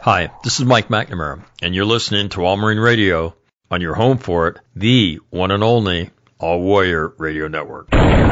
Hi, this is Mike McNamara, and you're listening to All Marine Radio on your home for it, the one and only All Warrior Radio Network.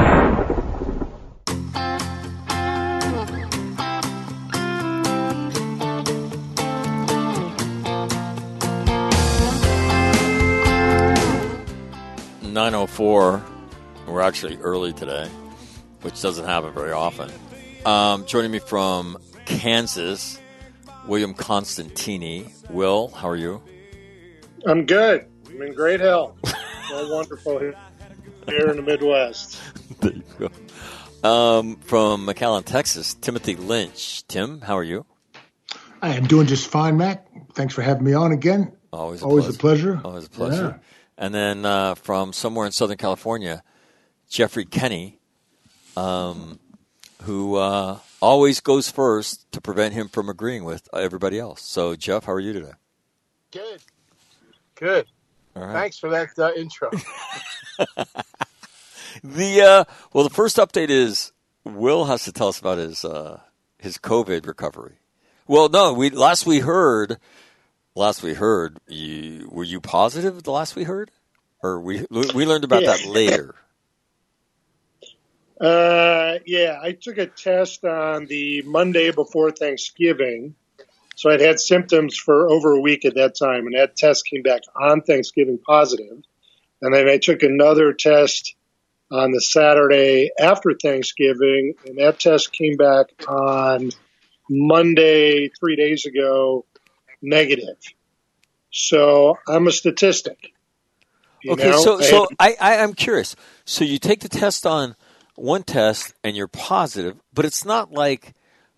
.904. We're actually early today, which doesn't happen very often. Joining me from Kansas, William Constantini. Will, how are you? I'm good. I'm in great health. So wonderful here in the Midwest. There you go. From McAllen, Texas, Timothy Lynch. Tim, how are you? I am doing just fine, Mac. Thanks for having me on again. Always a pleasure. Always a pleasure. Yeah. And then from somewhere in Southern California, Jeffrey Kenny, who always goes first to prevent him from agreeing with everybody else. So, Jeff, how are you today? Good. All right. Thanks for that intro. The first update is Will has to tell us about his COVID recovery. Well, no, last we heard, were you positive? The last we heard, or we learned about that later. Yeah, I took a test on the Monday before Thanksgiving. So I'd had symptoms for over a week at that time, and that test came back on Thanksgiving positive. And then I took another test on the Saturday after Thanksgiving, and that test came back on Monday, 3 days ago, negative. So I'm a statistic. Okay, so I'm curious. So you take the test on one test and you're positive, but it's not like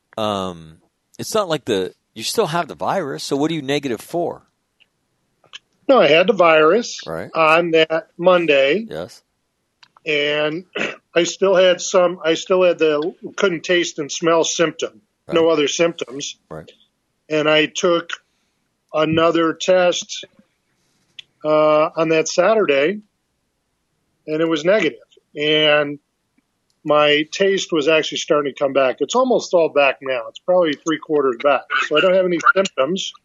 you still have the virus. So what are you negative for? No, I had the virus on that Monday. Yes. And I still had the couldn't taste and smell symptom, no other symptoms. Right. And I took another test on that Saturday, and it was negative. And my taste was actually starting to come back. It's almost all back now. It's probably 3/4 back. So I don't have any symptoms.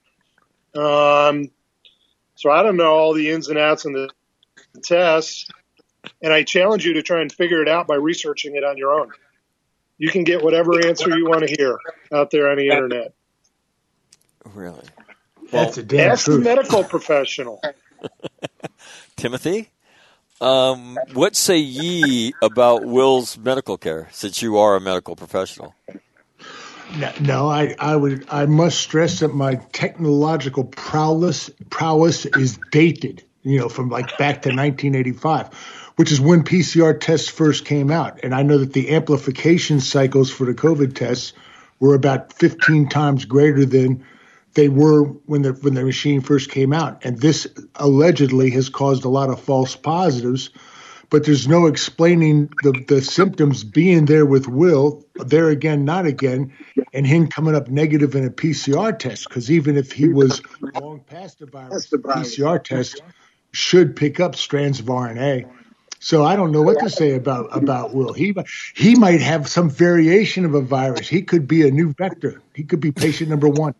So I don't know all the ins and outs in the tests. And I challenge you to try and figure it out by researching it on your own. You can get whatever answer you want to hear out there on the internet. Really? That's a damn Ask truth. the medical professional. Timothy? What say ye about Will's medical care, since you are a medical professional? No, I must stress that my technological prowess is dated, from like back to 1985, which is when PCR tests first came out. And I know that the amplification cycles for the COVID tests were about 15 times greater than they were when the machine first came out. And this allegedly has caused a lot of false positives, but there's no explaining the symptoms being there with Will, there again, not again, and him coming up negative in a PCR test. Because even if he was long past the virus, the PCR test should pick up strands of RNA. So I don't know what to say about Will. He might have some variation of a virus. He could be a new vector. He could be patient number 1.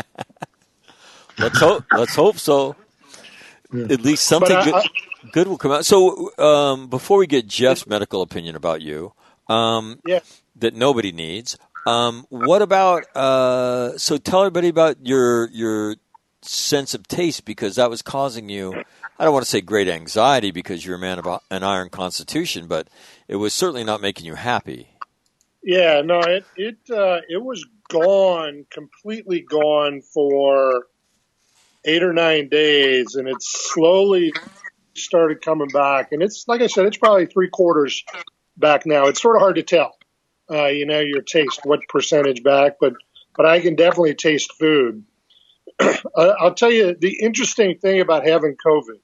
Let's hope so. Yeah. At least something good will come out. So before we get Jeff's medical opinion about you, that nobody needs, what about? So tell everybody about your sense of taste, because that was causing you, I don't want to say great anxiety because you're a man of an iron constitution, but it was certainly not making you happy. Yeah, no, it was gone, completely gone for 8 or 9 days, and it slowly started coming back. And it's, like I said, it's probably 3/4 back now. It's sort of hard to tell, your taste, what percentage back, but I can definitely taste food. I'll tell you the interesting thing about having COVID.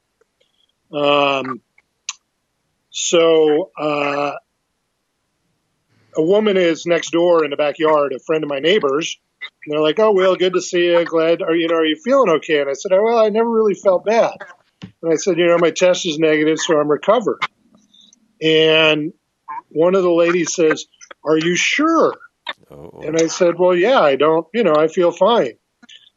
A woman is next door in the backyard, a friend of my neighbor's, and they're like, "Oh, Will, good to see you. Glad. Are you feeling okay?" And I said, "Oh, well, I never really felt bad." And I said, "My test is negative, so I'm recovered." And one of the ladies says, "Are you sure?" Oh. And I said, "Well, yeah, I don't. I feel fine."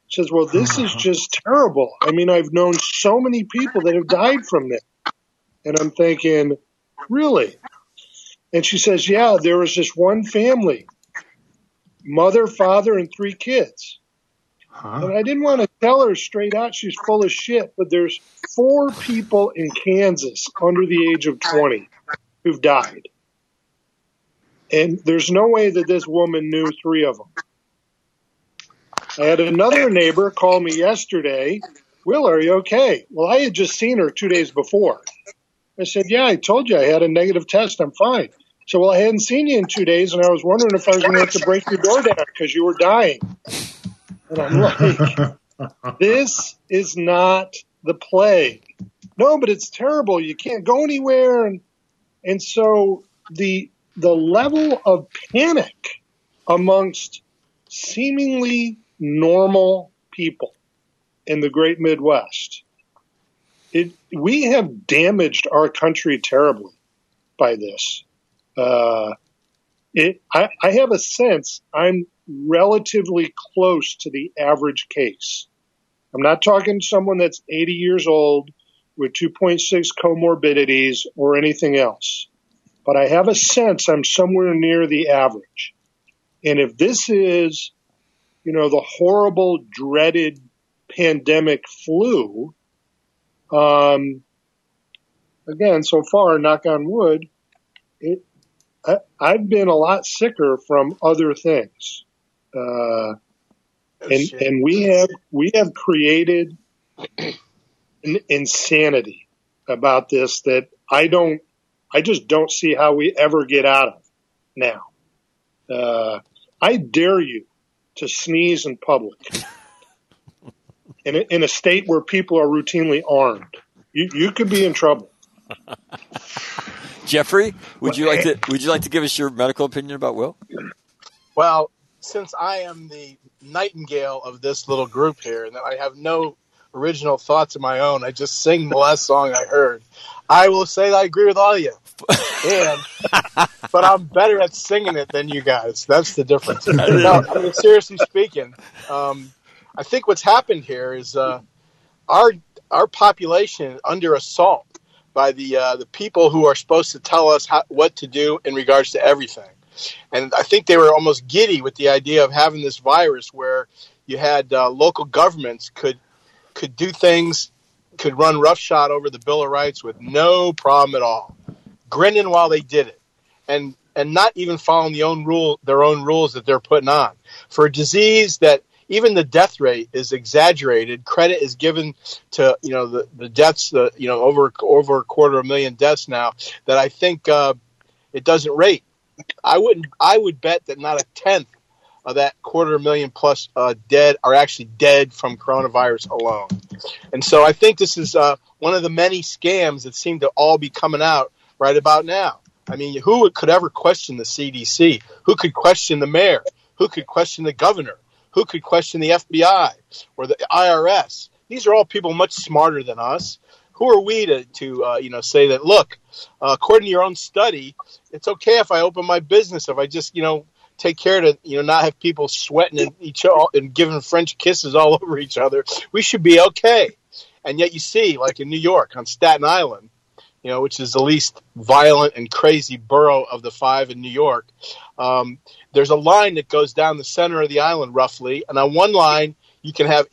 She says, well, this is just terrible. I mean, I've known so many people that have died from this. And I'm thinking, really? And she says, yeah, there was this one family, mother, father, and 3 kids. And I didn't want to tell her straight out she's full of shit, but there's 4 people in Kansas under the age of 20 who've died. And there's no way that this woman knew 3 of them. I had another neighbor call me yesterday. Will, are you okay? Well, I had just seen her 2 days before. I said, yeah, I told you I had a negative test. I'm fine. So, well, I hadn't seen you in 2 days, and I was wondering if I was going to have to break your door down because you were dying. And I'm like, this is not the plague. No, but it's terrible. You can't go anywhere. And so the level of panic amongst seemingly normal people in the great Midwest, we have damaged our country terribly by this. I have a sense I'm relatively close to the average case. I'm not talking someone that's 80 years old with 2.6 comorbidities or anything else, but I have a sense I'm somewhere near the average. And if this is, the horrible, dreaded pandemic flu, again, so far, knock on wood, I've been a lot sicker from other things. And we have created an insanity about this that I just don't see how we ever get out of now. I dare you to sneeze in public in a state where people are routinely armed. You could be in trouble. Jeffrey, would you like to give us your medical opinion about Will? Well, since I am the nightingale of this little group here, and that I have no original thoughts of my own, I just sing the last song I heard, I will say that I agree with all of you. But I'm better at singing it than you guys. That's the difference. No, I mean, seriously speaking, I think what's happened here is our population is under assault by the people who are supposed to tell us what to do in regards to everything. And I think they were almost giddy with the idea of having this virus where you had local governments could do things, could run roughshod over the Bill of Rights with no problem at all, grinning while they did it, and not even following their own rules that they're putting on. For a disease that even the death rate is exaggerated, credit is given to the deaths, over 250,000 deaths now, that I think it doesn't rate. I would bet that not a tenth of that 250,000 plus dead are actually dead from coronavirus alone. And so I think this is one of the many scams that seem to all be coming out right about now. I mean, who could ever question the CDC? Who could question the mayor? Who could question the governor? Who could question the FBI or the IRS? These are all people much smarter than us. Who are we to say that, look, according to your own study, it's okay if I open my business, if I just, take care to, not have people sweating at each other and giving French kisses all over each other. We should be okay. And yet you see, like in New York, on Staten Island, which is the least violent and crazy borough of the 5 in New York, there's a line that goes down the center of the island roughly. And on one line, you can have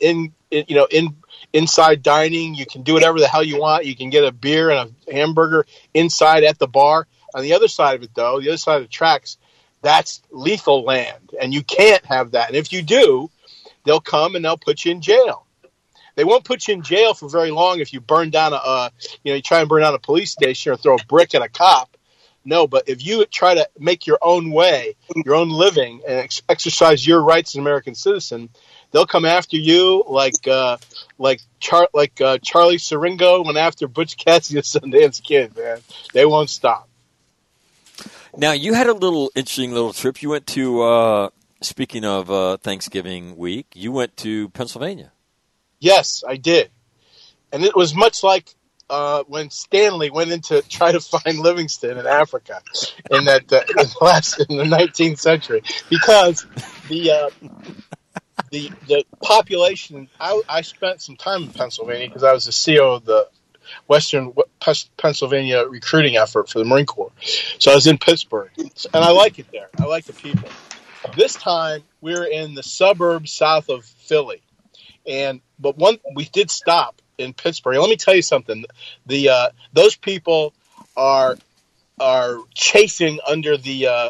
inside dining. You can do whatever the hell you want. You can get a beer and a hamburger inside at the bar. On the other side of it, though, the other side of the tracks, that's lethal land, and you can't have that. And if you do, they'll come and they'll put you in jail. They won't put you in jail for very long if you burn down you try and burn down a police station or throw a brick at a cop. No, but if you try to make your own way, your own living, and exercise your rights as an American citizen, they'll come after you like Charlie Siringo went after Butch Cassidy and Sundance Kid, man. They won't stop. Now, you had a interesting little trip. You went to, speaking of Thanksgiving week, you went to Pennsylvania. Yes, I did. And it was much like when Stanley went in to try to find Livingston in Africa in the 19th century. Because the population. I spent some time in Pennsylvania because I was the CEO of the Western Pennsylvania recruiting effort for the Marine Corps. So I was in Pittsburgh, and I like it there. I like the people. This time we were in the suburbs south of Philly, but we did stop in Pittsburgh. Let me tell you something. Those people are chafing under the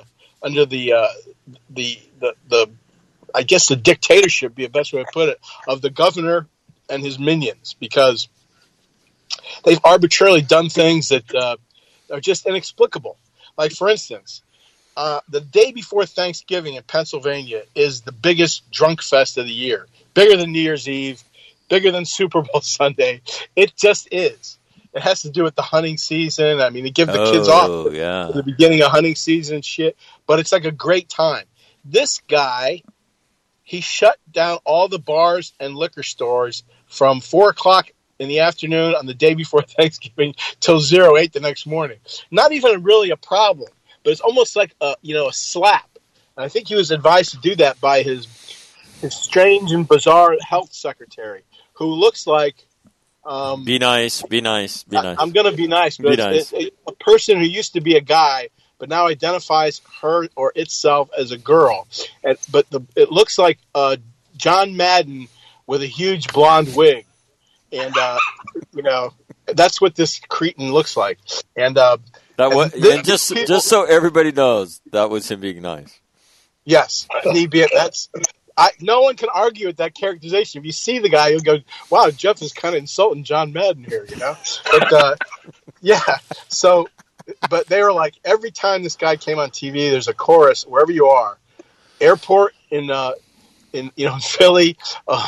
I guess the dictatorship would be the best way to put it, of the governor and his minions, because they've arbitrarily done things that are just inexplicable. Like, for instance, the day before Thanksgiving in Pennsylvania is the biggest drunk fest of the year. Bigger than New Year's Eve, bigger than Super Bowl Sunday. It just is. It has to do with the hunting season. I mean, they give the kids off at the beginning of hunting season and shit. But it's like a great time. This guy, he shut down all the bars and liquor stores from 4 o'clock in the afternoon on the day before Thanksgiving till 08 the next morning. Not even really a problem, but it's almost like a slap. And I think he was advised to do that by his strange and bizarre health secretary, who looks like be nice. I'm going to be nice, but it's a person who used to be a guy, but now identifies her or itself as a girl. But it looks like John Madden with a huge blonde wig, and that's what this cretin looks like. And just so everybody knows, that was him being nice. Yes, no one can argue with that characterization. If you see the guy, you'll go, "Wow, Jeff is kind of insulting John Madden here," But yeah, so, but they were like, every time this guy came on TV, there's a chorus wherever you are, airport in Philly,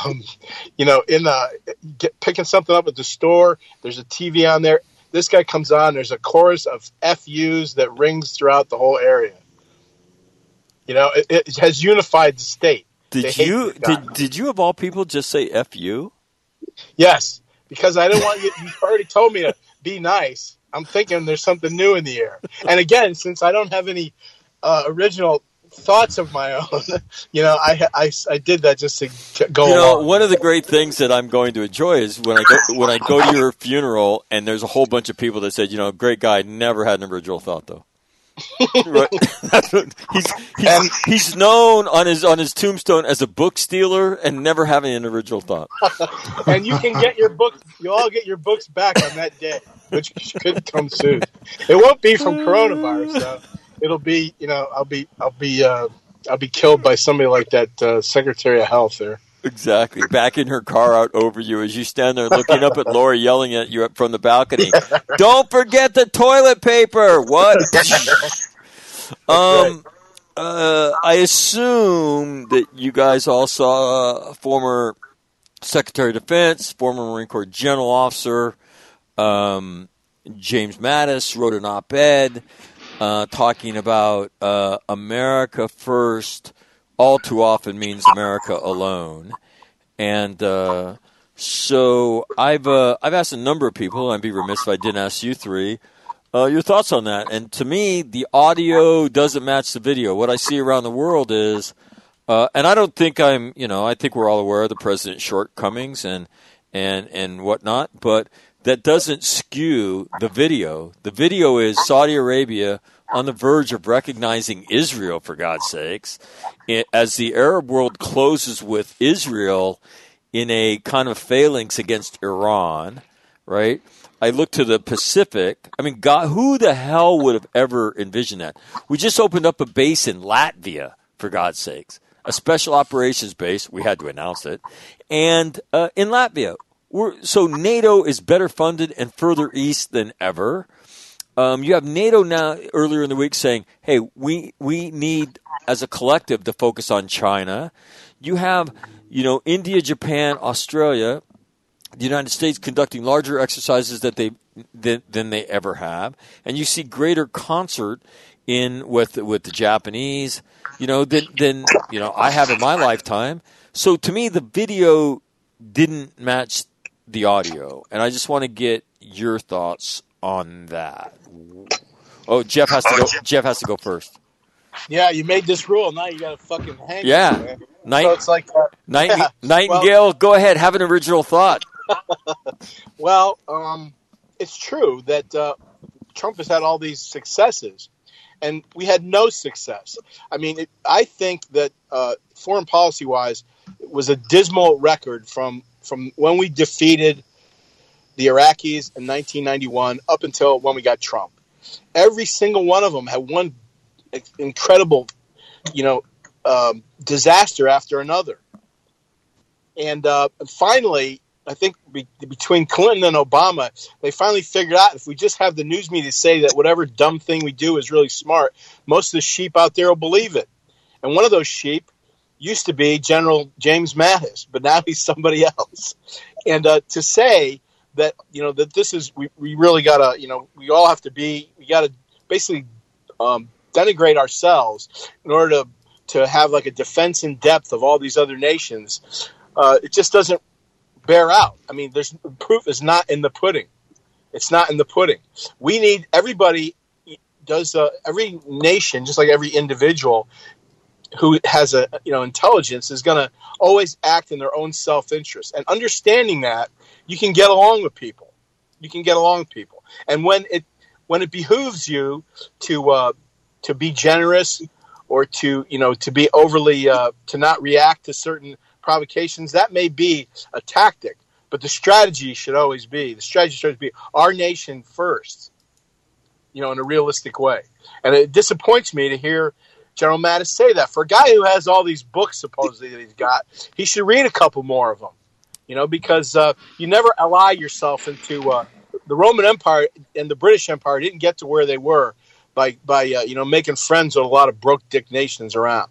picking something up at the store. There's a TV on there. This guy comes on. There's a chorus of FUs that rings throughout the whole area. It has unified the state. Did you of all people just say FU? Yes, because I didn't want you. You already told me to be nice. I'm thinking there's something new in the air. And again, since I don't have any original thoughts of my own, I did that just to go along. One of the great things that I'm going to enjoy is when I go to your funeral and there's a whole bunch of people that said, great guy, never had an original thought though. Right. He's known on his tombstone as a book stealer and never having an original thought. And you can get your book. You'll all get your books back on that day, which could come soon. It won't be from coronavirus, though. It'll be, I'll be killed by somebody like that Secretary of Health there. Exactly. Backing her car out over you as you stand there looking up at Lori yelling at you from the balcony. Don't forget the toilet paper. What? I assume that you guys all saw former Secretary of Defense, former Marine Corps General Officer, James Mattis wrote an op-ed talking about America first all too often means America alone. And so I've asked a number of people, and I'd be remiss if I didn't ask you three, your thoughts on that. And to me, the audio doesn't match the video. What I see around the world is, and I don't think I think we're all aware of the president's shortcomings and whatnot, but that doesn't skew the video. The video is Saudi Arabia on the verge of recognizing Israel, for God's sakes, as the Arab world closes with Israel in a kind of phalanx against Iran, right? I look to the Pacific. I mean, God, who the hell would have ever envisioned that? We just opened up a base in Latvia, for God's sakes, a special operations base. We had to announce it. And in Latvia, so NATO is better funded and further east than ever. You have NATO now earlier in the week saying, hey, we need as a collective to focus on China. You have, India, Japan, Australia, the United States conducting larger exercises than they ever have. And you see greater concert with the Japanese, than I have in my lifetime. So to me, the video didn't match the audio. And I just want to get your thoughts on that. Oh, Jeff has to go first. Yeah, you made this rule. Now you got to fucking hang. Yeah. It, so it's like Nightingale. Go ahead, have an original thought. Well, it's true that Trump has had all these successes, and we had no success. I mean, I think that foreign policy-wise, it was a dismal record from when we defeated the Iraqis in 1991 up until when we got Trump. Every single one of them had one incredible, disaster after another. And finally, I think between Clinton and Obama, they finally figured out if we just have the news media say that whatever dumb thing we do is really smart, most of the sheep out there will believe it. And one of those sheep used to be General James Mattis, but now he's somebody else. And to say that, that this is, we really got to, we all have to be, we got to basically denigrate ourselves in order to have like a defense in depth of all these other nations. It just doesn't bear out. I mean, there's proof is not in the pudding. It's not in the pudding. We need everybody does every nation, just like every individual who has a intelligence, is going to always act in their own self-interest. And understanding that, you can get along with people. You can get along with people. And when it behooves you to be generous or to be overly to not react to certain provocations, that may be a tactic, but the strategy should always be our nation first, in a realistic way. And it disappoints me to hear General Mattis say that. For a guy who has all these books supposedly that he's got, he should read a couple more of them, because you never ally yourself into the Roman Empire and the British Empire didn't get to where they were by making friends with a lot of broke dick nations around.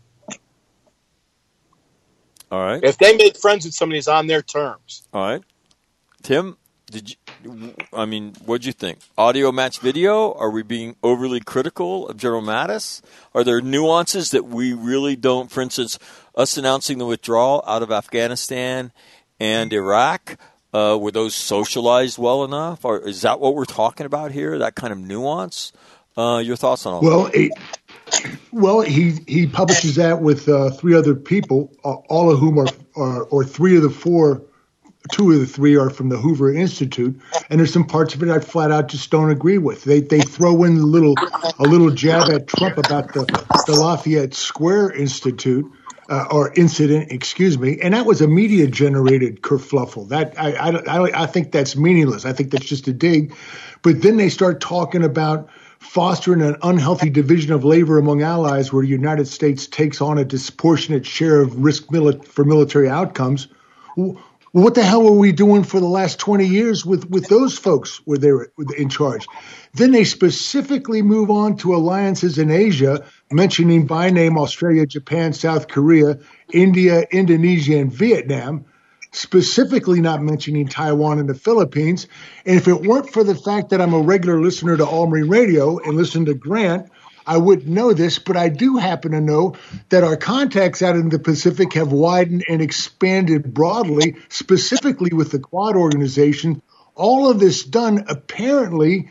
All right. If they made friends with somebody who's on their terms. All right. Tim, what'd you think? Audio match video? Are we being overly critical of General Mattis? Are there nuances that we really don't, for instance, us announcing the withdrawal out of Afghanistan and Iraq, were those socialized well enough? Or is that what we're talking about here, that kind of nuance? Your thoughts on all that? Well, he publishes that with three other people, all of whom or three of the four, two of the three are from the Hoover Institute, and there's some parts of it I flat out just don't agree with. They throw in a little jab at Trump about the Lafayette Square Institute or incident, excuse me, and that was a media generated kerfluffle. That I think that's meaningless. I think that's just a dig. But then they start talking about fostering an unhealthy division of labor among allies where the United States takes on a disproportionate share of risk for military outcomes. What the hell were we doing for the last 20 years with those folks where they were in charge? Then they specifically move on to alliances in Asia, mentioning by name Australia, Japan, South Korea, India, Indonesia, and Vietnam, specifically not mentioning Taiwan and the Philippines. And if it weren't for the fact that I'm a regular listener to All Marine Radio and listen to Grant, I wouldn't know this, but I do happen to know that our contacts out in the Pacific have widened and expanded broadly, specifically with the Quad organization. All of this done apparently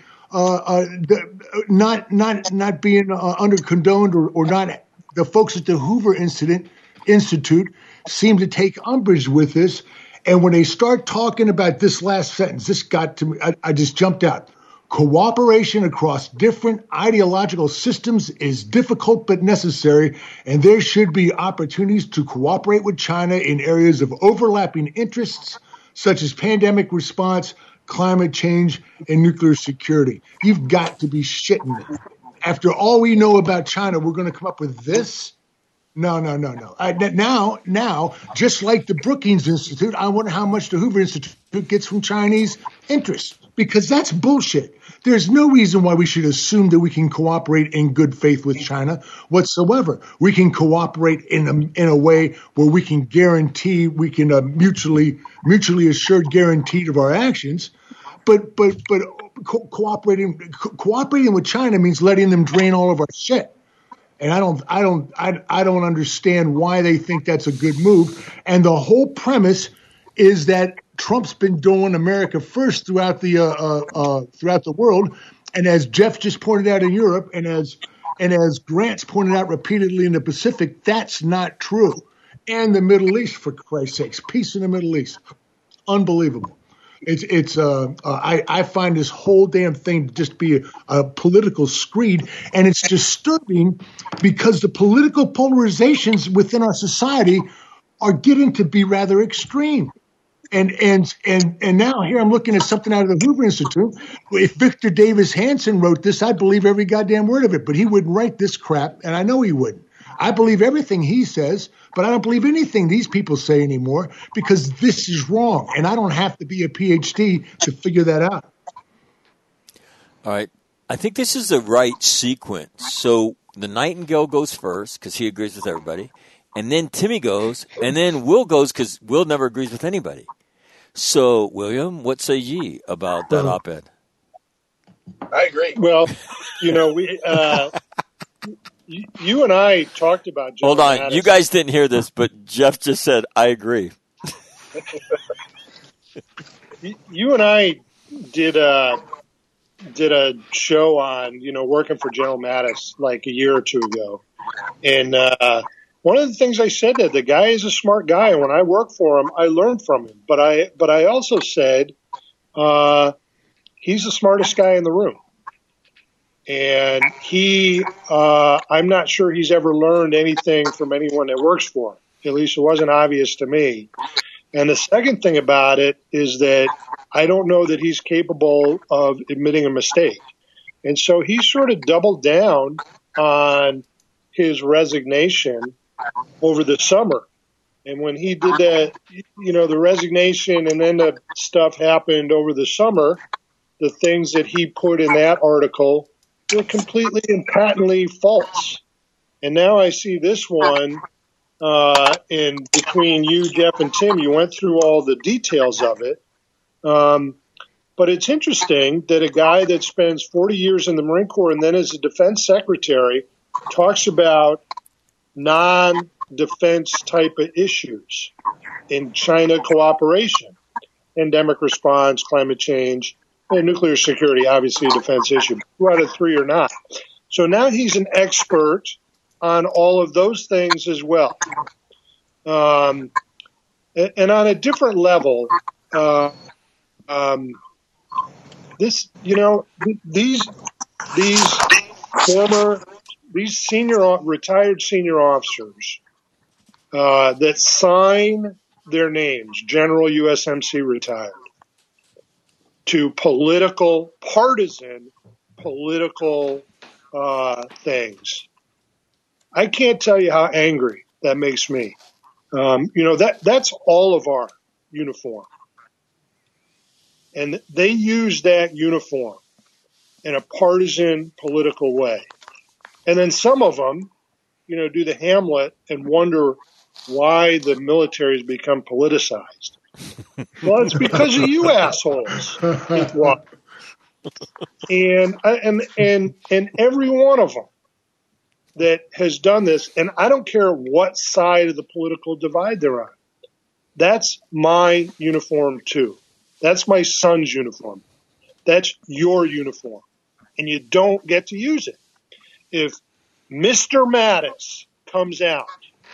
not being under condoned or not. The folks at the Hoover Institute seem to take umbrage with this. And when they start talking about this last sentence, this got to me. I just jumped out. Cooperation across different ideological systems is difficult but necessary, and there should be opportunities to cooperate with China in areas of overlapping interests, such as pandemic response, climate change, and nuclear security. You've got to be shitting me. After all we know about China, we're going to come up with this? No. Now, just like the Brookings Institute, I wonder how much the Hoover Institute gets from Chinese interests, because that's bullshit. There's no reason why we should assume that we can cooperate in good faith with China whatsoever. We can cooperate in a way where we can guarantee, we can mutually assured guarantee of our actions. But cooperating with China means letting them drain all of our shit. And I don't understand why they think that's a good move. And the whole premise is that Trump's been doing America first throughout the world, and as Jeff just pointed out in Europe, and as And as Grant's pointed out repeatedly in the Pacific, that's not true. And the Middle East, for Christ's sakes, peace in the Middle East. Unbelievable. I find this whole damn thing to just be a political screed, and it's disturbing because the political polarizations within our society are getting to be rather extreme. And now here I'm looking at something out of the Hoover Institute. If Victor Davis Hanson wrote this, I'd believe every goddamn word of it, but he wouldn't write this crap, and I know he wouldn't. I believe everything he says, but I don't believe anything these people say anymore because this is wrong. And I don't have to be a PhD to figure that out. All right. I think this is the right sequence. So the Nightingale goes first because he agrees with everybody. And then Timmy goes. And then Will goes because Will never agrees with anybody. So, William, what say ye about that op-ed? I agree. Well, we... You and I talked about General Hold on. Mattis. You guys didn't hear this, but Jeff just said, I agree. You and I did a show on, working for General Mattis like a year or two ago. And one of the things I said that the guy is a smart guy. And when I worked for him, I learned from him. But I also said he's the smartest guy in the room. And I'm not sure he's ever learned anything from anyone that works for him. At least it wasn't obvious to me. And the second thing about it is that I don't know that he's capable of admitting a mistake. And so he sort of doubled down on his resignation over the summer. And when he did that, the resignation and then the stuff happened over the summer, the things that he put in that article were completely and patently false. And now I see this one, and between you, Jeff, and Tim, you went through all the details of it. But it's interesting that a guy that spends 40 years in the Marine Corps and then is a defense secretary talks about non-defense type of issues in China cooperation, pandemic response, climate change, and nuclear security, obviously a defense issue. 2 out of 3 are not. So now he's an expert on all of those things as well. And on a different level, these retired senior officers that sign their names, General USMC retired, to partisan political things. I can't tell you how angry that makes me. That's all of our uniform. And they use that uniform in a partisan political way. And then some of them, do the Hamlet and wonder why the military has become politicized. Well, it's because of you assholes. And every one of them that has done this, and I don't care what side of the political divide they're on. That's my uniform too. That's my son's uniform. That's your uniform. And you don't get to use it. If Mr. Mattis comes out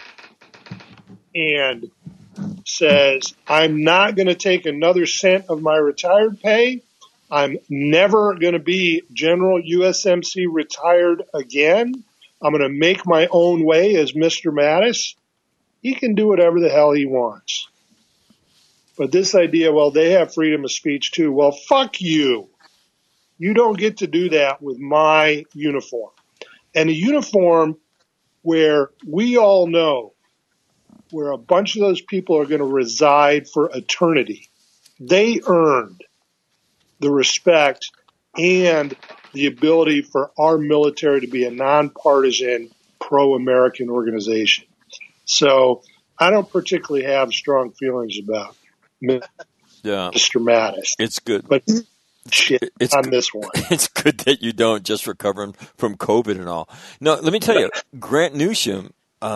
and says, I'm not going to take another cent of my retired pay, I'm never going to be General USMC retired again, I'm going to make my own way as Mr. Mattis, he can do whatever the hell he wants. But this idea, well, they have freedom of speech too. Well, fuck you. You don't get to do that with my uniform. And a uniform where we all know where a bunch of those people are going to reside for eternity. They earned the respect and the ability for our military to be a nonpartisan, pro-American organization. So I don't particularly have strong feelings about Mr. Mattis. It's good. But it's on this one. It's good that you don't, just recovering from COVID and all. No, let me tell you, Grant Newsham,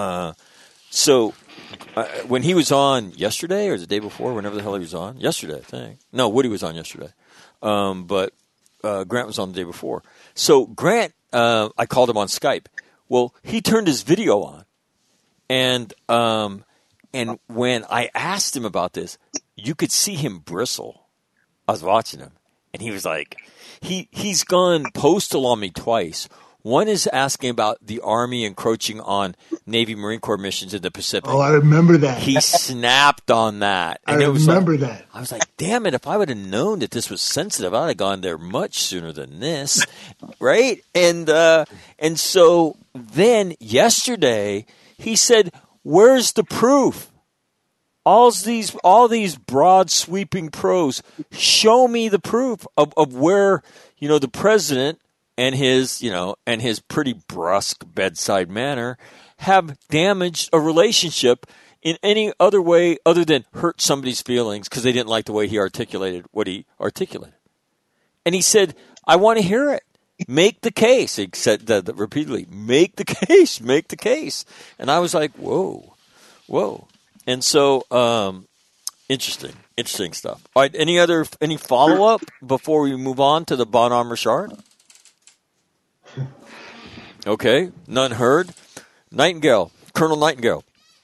when he was on yesterday or the day before, whenever the hell he was on, yesterday, I think. No, Woody was on yesterday. But Grant was on the day before. So Grant I called him on Skype. Well, he turned his video on, and when I asked him about this, you could see him bristle. I was watching him, and he was like, he's gone postal on me twice. One is asking about the Army encroaching on Navy Marine Corps missions in the Pacific. Oh, I remember that. He snapped on that. And I remember that. I was like, damn it, if I would have known that this was sensitive, I would have gone there much sooner than this, right? And so then yesterday he said, where's the proof? All these broad sweeping pros, show me the proof of where, the president and his pretty brusque bedside manner have damaged a relationship in any other way other than hurt somebody's feelings because they didn't like the way he articulated what he articulated. And he said, I want to hear it. Make the case. He said that repeatedly. Make the case. Make the case. And I was like, whoa. And so, interesting stuff. All right. Any follow up before we move on to the Bonhomme Richard? Okay, none heard. Nightingale, Colonel Nightingale.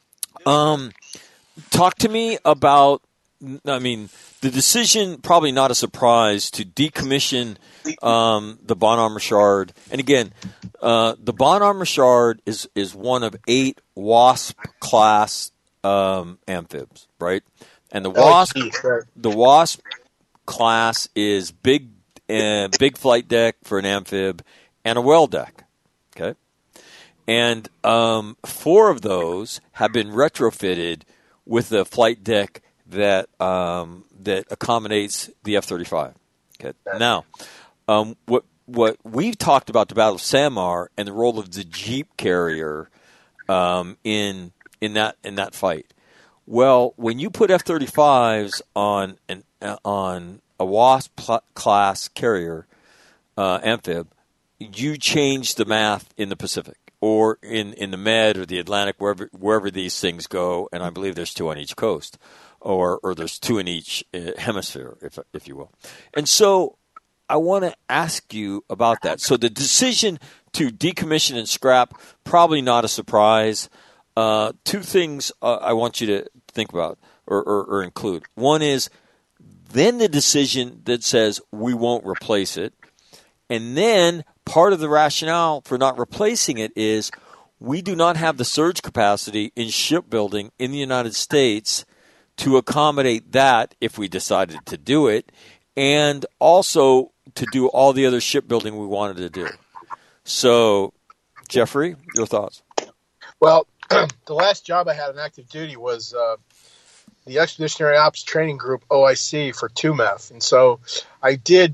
Talk to me about, the decision, probably not a surprise, to decommission the Bonhomme Richard. And again, the Bonhomme Richard is one of 8 WASP-class amphibs, right? And the WASP class is big flight deck for an amphib and a well deck. Okay, and 4 of those have been retrofitted with a flight deck that accommodates the F-35. Okay, now what we've talked about the Battle of Samar and the role of the Jeep carrier in that fight. Well, when you put F-35s on a WASP class carrier amphib, you change the math in the Pacific or in the Med or the Atlantic, wherever these things go, and I believe there's 2 on each coast, or there's 2 in each hemisphere, if you will. And so I want to ask you about that. So the decision to decommission and scrap, probably not a surprise. 2 things I want you to think about or include. One is then the decision that says we won't replace it, and then part of the rationale for not replacing it is we do not have the surge capacity in shipbuilding in the United States to accommodate that if we decided to do it, and also to do all the other shipbuilding we wanted to do. So, Jeffrey, your thoughts? Well, the last job I had on active duty was the Expeditionary Ops Training Group, OIC, for 2MEF. And so I did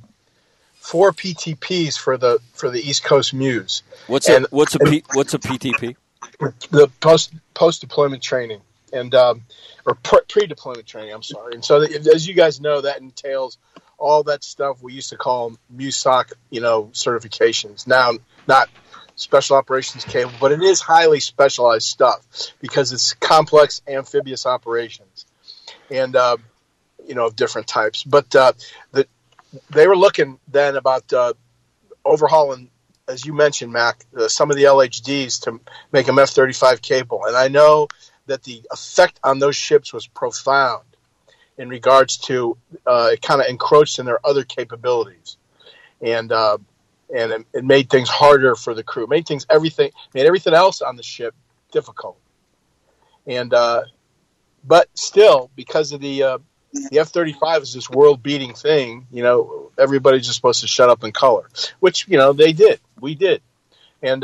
4 PTPs for the East Coast Muse. What's a PTP? The post deployment training or pre deployment training. I'm sorry. And so as you guys know, that entails all that stuff we used to call MUSOC, certifications. Now, not special operations cable, but it is highly specialized stuff because it's complex amphibious operations and of different types. But they were looking then about overhauling, as you mentioned, Mac, some of the LHDs to make them F-35 capable. And I know that the effect on those ships was profound in regards to it kind of encroached in their other capabilities. And it made things harder for the crew. Made everything else on the ship difficult. And but still, because of the F-35 is this world-beating thing, everybody's just supposed to shut up and color, which they did. We did, and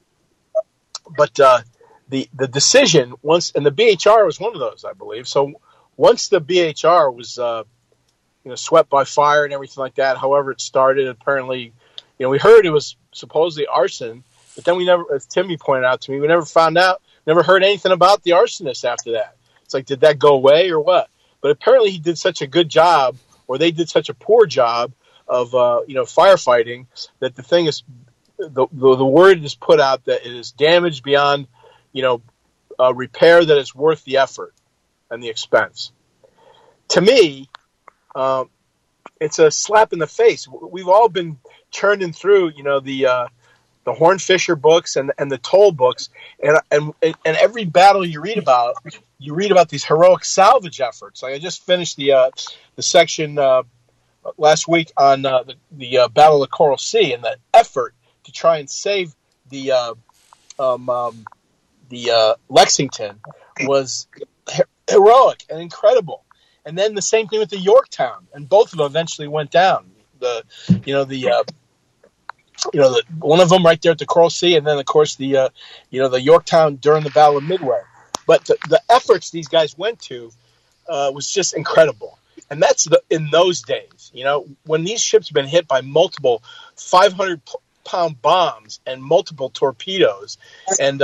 but the decision once, and the BHR was one of those, I believe. So once the BHR was swept by fire and everything like that, however it started, apparently. We heard it was supposedly arson, but then we never, as Timmy pointed out to me, we never heard anything about the arsonist after that. It's like, did that go away or what? But apparently he did such a good job, or they did such a poor job of, firefighting, that the thing is, the word is put out that it is damaged beyond, repair that is worth the effort and the expense. To me, it's a slap in the face. We've all been churning through, the Hornfisher books and the Toll books, and every battle you read about these heroic salvage efforts. Like I just finished the section last week on the Battle of the Coral Sea, and the effort to try and save the Lexington was heroic and incredible. And then the same thing with the Yorktown, and both of them eventually went down. The one of them right there at the Coral Sea, and then of course the Yorktown during the Battle of Midway. But the efforts these guys went to was just incredible. And that's in those days, when these ships have been hit by multiple 500-pound bombs and multiple torpedoes, and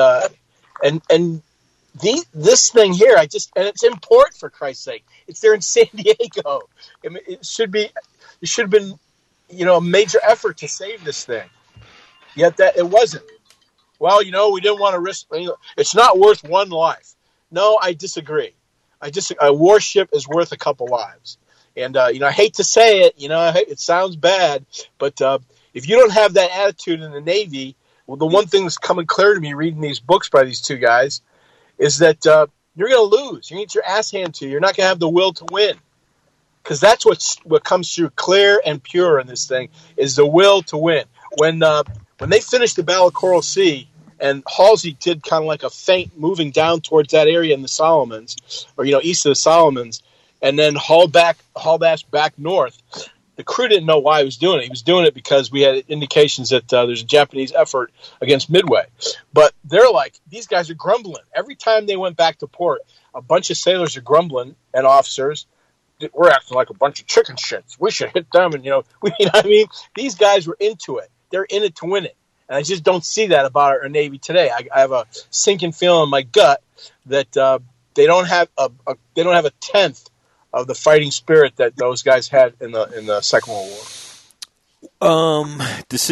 this thing here, and it's in port, for Christ's sake. It's there in San Diego. I mean, it should have been, a major effort to save this thing. Yet that it wasn't. Well, we didn't want to risk. It's not worth one life. No, I disagree. A warship is worth a couple lives. And I hate to say it. It sounds bad, but if you don't have that attitude in the Navy, well, the one thing that's coming clear to me reading these books by these two guys is that you're going to lose. You're going to get your ass handed to you. You're not going to have the will to win. Because that's what comes through clear and pure in this thing, is the will to win. When they finished the Battle of Coral Sea, and Halsey did kind of like a feint moving down towards that area in the Solomons, or east of the Solomons, and then hauled ass back north, the crew didn't know why he was doing it. He was doing it because we had indications that there's a Japanese effort against Midway. But they're like, these guys are grumbling. Every time they went back to port, a bunch of sailors are grumbling, and officers, we're acting like a bunch of chicken shits. We should hit them. And, I mean? These guys were into it. They're in it to win it. And I just don't see that about our Navy today. I have a sinking feeling in my gut that they don't have a tenth of the fighting spirit that those guys had in the Second World War.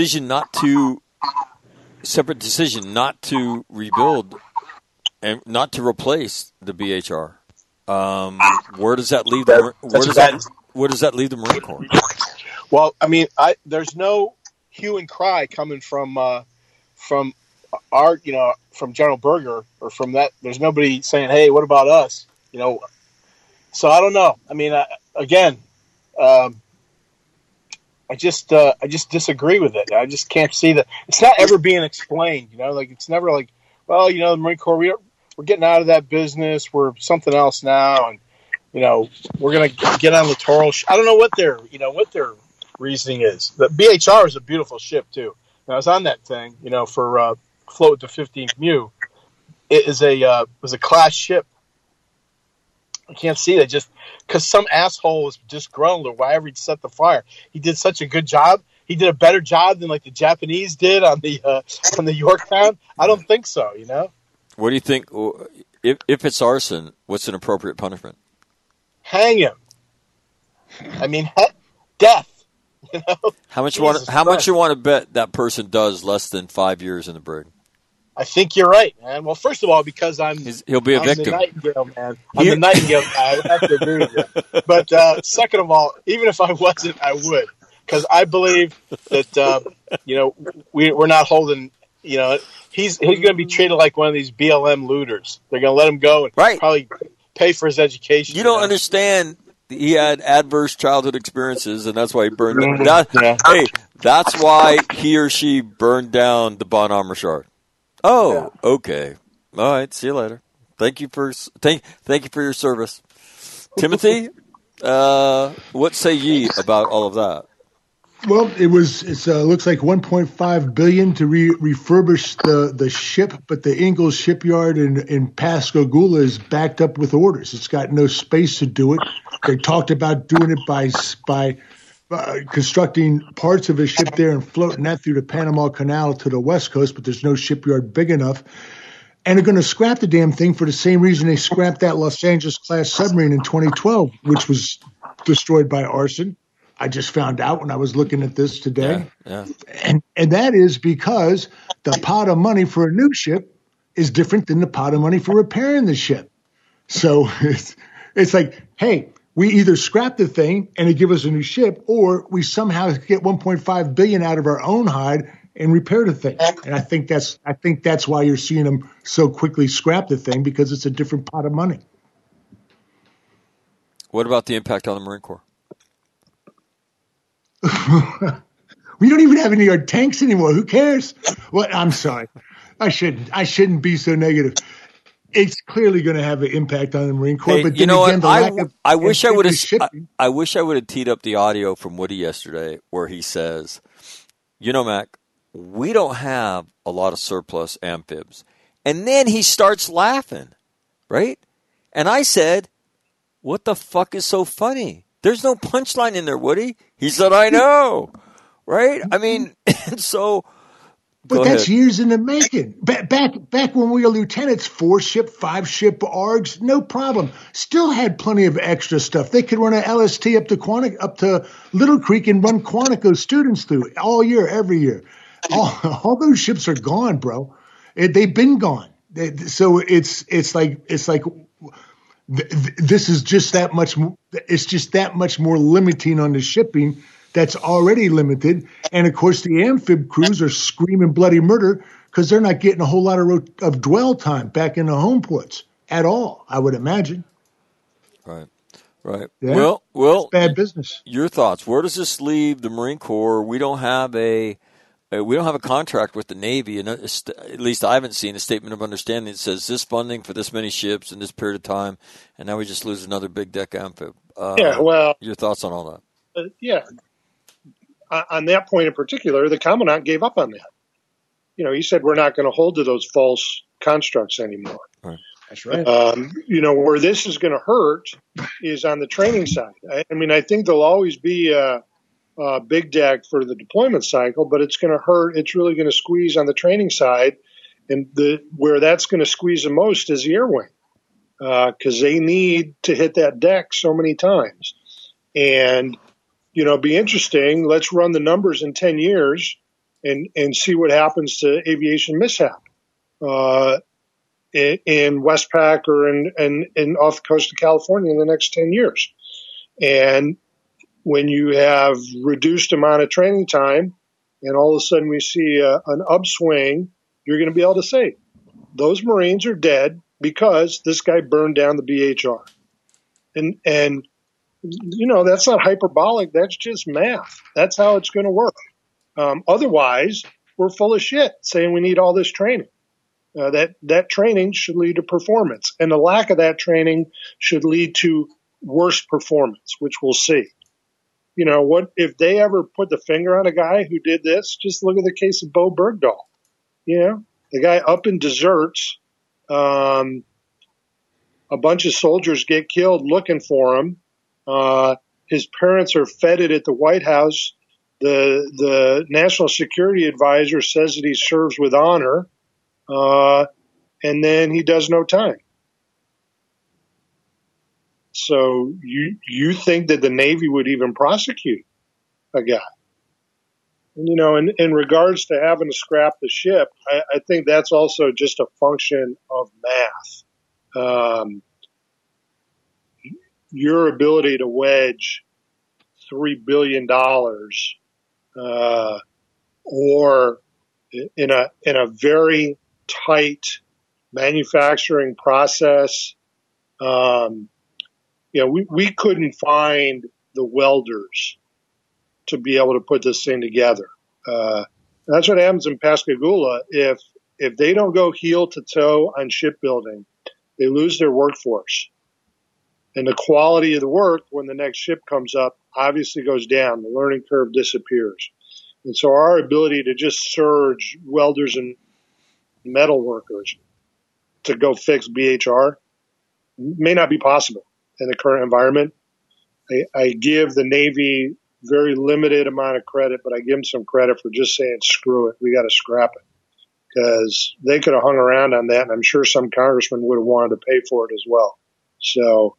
Separate decision not to rebuild and not to replace the BHR. Where does that leave the Where does that leave the Marine Corps? Well, I mean, there's no hue and cry coming from our, from General Berger or from that. There's nobody saying, "Hey, what about us?" So I don't know. I mean, I just disagree with it. I just can't see that. It's not ever being explained. It's never like, well, the Marine Corps, we're getting out of that business. We're something else now, and we're gonna get on Littoral. I don't know what their reasoning is. The BHR is a beautiful ship too. And I was on that thing, for float to 15th Mew. It is was a class ship. I can't see that just because some asshole was disgruntled or why ever he set the fire. He did such a good job. He did a better job than like the Japanese did on the Yorktown. I don't think so. What do you think? If it's arson, what's an appropriate punishment? Hang him. I mean, death. How much you want to bet that person does less than 5 years in the brig? I think you're right, man. Well, first of all, because he'll be a victim. The Nightingale, man. I'm the Nightingale guy. I have to agree with you. But second of all, even if I wasn't, I would, because I believe that we're not holding. He's going to be treated like one of these BLM looters. They're going to let him go and probably pay for his education. You don't understand. He had adverse childhood experiences, and that's why he burned down. Hey, that's why he or she burned down the Bon Homme Richard. Oh, okay. All right. See you later. Thank you for your service, Timothy. What say ye about all of that? Well, it looks like $1.5 billion to refurbish the ship, but the Ingalls shipyard in Pascagoula is backed up with orders. It's got no space to do it. They talked about doing it by constructing parts of a ship there and floating that through the Panama Canal to the West Coast, but there's no shipyard big enough. And they're going to scrap the damn thing for the same reason they scrapped that Los Angeles-class submarine in 2012, which was destroyed by arson. I just found out when I was looking at this today. Yeah. And that is because the pot of money for a new ship is different than the pot of money for repairing the ship. So it's like, hey, we either scrap the thing and they give us a new ship, or we somehow get 1.5 billion out of our own hide and repair the thing. And I think that's why you're seeing them so quickly scrap the thing, because it's a different pot of money. What about the impact on the Marine Corps? We don't even have any of our tanks anymore. Who cares? Well, I'm sorry. I shouldn't be so negative. It's clearly going to have an impact on the Marine Corps. Hey, but you know again, what? I wish I would have. shipping. I wish I would have teed up the audio from Woody yesterday, where he says, Mac, we don't have a lot of surplus amphibs, and then he starts laughing, right? And I said, "What the fuck is so funny? There's no punchline in there, Woody." He said, "I know." Right? I mean, and so. But that's years in the making. Back when we were lieutenants, 4-ship, 5-ship ARGs, no problem. Still had plenty of extra stuff. They could run an LST up to Little Creek and run Quantico students through all year, every year. All those ships are gone, bro. They've been gone. So it's like this is just that much. It's just that much more limiting on the shipping. That's already limited. And, of course, the amphib crews are screaming bloody murder because they're not getting a whole lot of dwell time back in the home ports at all, I would imagine. Right. Yeah. Well, it's bad business. Your thoughts. Where does this leave the Marine Corps? We don't have a contract with the Navy, and at least I haven't seen a statement of understanding that says this funding for this many ships in this period of time, and now we just lose another big deck amphib. Your thoughts on all that? On that point in particular, the Commandant gave up on that. He said, we're not going to hold to those false constructs anymore. Right. That's right. Where this is going to hurt is on the training side. I think there'll always be a big deck for the deployment cycle, but it's going to hurt. It's really going to squeeze on the training side. And where that's going to squeeze the most is the air wing, because they need to hit that deck so many times. And be interesting. Let's run the numbers in 10 years and see what happens to aviation mishap in Westpac or in off the coast of California in the next 10 years. And when you have reduced amount of training time and all of a sudden we see an upswing, you're going to be able to say those Marines are dead because this guy burned down the BHR. And that's not hyperbolic. That's just math. That's how it's going to work. Otherwise, we're full of shit saying we need all this training. That training should lead to performance, and the lack of that training should lead to worse performance, which we'll see. What if they ever put the finger on a guy who did this? Just look at the case of Bo Bergdahl. The guy up and deserts. A bunch of soldiers get killed looking for him. His parents are feted at the White House. The National Security Advisor says that he serves with honor, and then he does no time. So you think that the Navy would even prosecute a guy? And, in regards to having to scrap the ship, I think that's also just a function of math. Your ability to wedge $3 billion, or in a very tight manufacturing process, we couldn't find the welders to be able to put this thing together. That's what happens in Pascagoula. If they don't go heel to toe on shipbuilding, they lose their workforce. And the quality of the work when the next ship comes up obviously goes down. The learning curve disappears. And so our ability to just surge welders and metal workers to go fix BHR may not be possible in the current environment. I give the Navy very limited amount of credit, but I give them some credit for just saying, screw it, we got to scrap it. Because they could have hung around on that, and I'm sure some congressman would have wanted to pay for it as well. So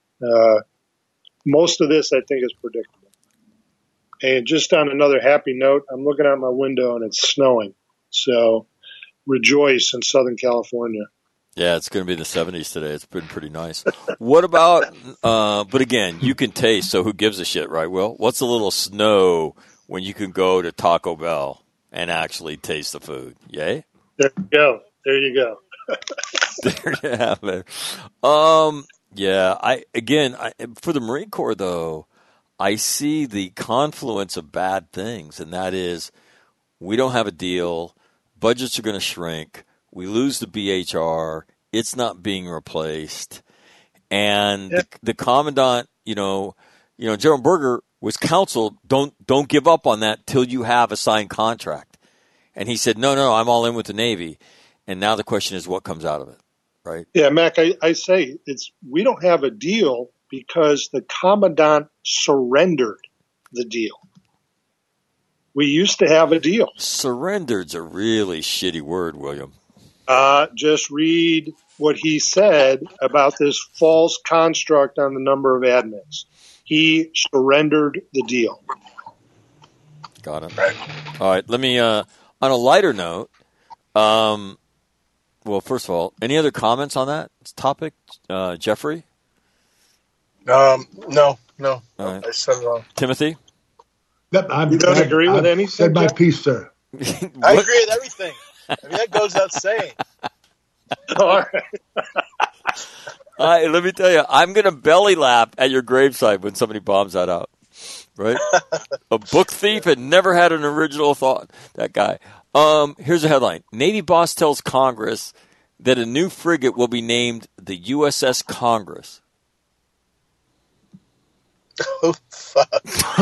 most of this, I think, is predictable. And just on another happy note, I'm looking out my window and it's snowing. So rejoice in Southern California. Yeah, it's going to be in the 70s today. It's been pretty nice. What about, but again, you can taste, so who gives a shit, right, Will? What's a little snow when you can go to Taco Bell and actually taste the food? Yay? There you go. There you go. There you have it. Yeah, for the Marine Corps, though, I see the confluence of bad things, and that is we don't have a deal, budgets are going to shrink, we lose the BHR, it's not being replaced, and the commandant, General Berger was counseled, don't give up on that till you have a signed contract, and he said, no, I'm all in with the Navy, and now the question is what comes out of it, right? Yeah, Mac, I say we don't have a deal because the commandant surrendered the deal. We used to have a deal. Surrendered's a really shitty word, William. Just read what he said about this false construct on the number of admins. He surrendered the deal. Got it. Right. All right. Let me, on a lighter note, well, first of all, any other comments on that topic, Jeffrey? No. Right. I said it wrong. Timothy? You don't agree with anything? Said my piece, sir. I agree with everything. That goes without saying. All right. Let me tell you, I'm going to belly laugh at your gravesite when somebody bombs that out. Right? A book thief had never had an original thought. That guy. Here's a headline. Navy boss tells Congress that a new frigate will be named the USS Congress. Oh, fuck.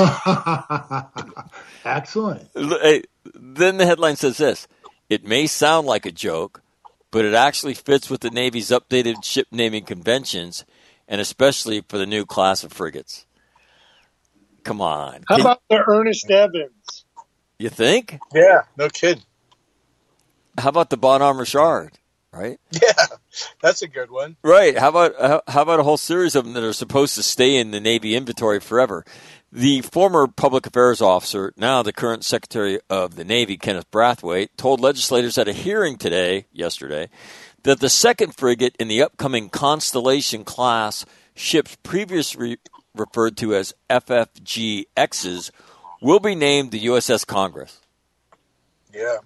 Excellent. Hey, then the headline says this. It may sound like a joke, but it actually fits with the Navy's updated ship naming conventions, and especially for the new class of frigates. Come on. How about the Ernest Evans? You think? Yeah, no kidding. How about the Bonhomme Richard? Right? Yeah, that's a good one. Right. How about a whole series of them that are supposed to stay in the Navy inventory forever? The former public affairs officer, now the current Secretary of the Navy, Kenneth Brathwaite, told legislators at a hearing yesterday, that the second frigate in the upcoming Constellation class ships previously referred to as FFGXs will be named the USS Congress. Yeah.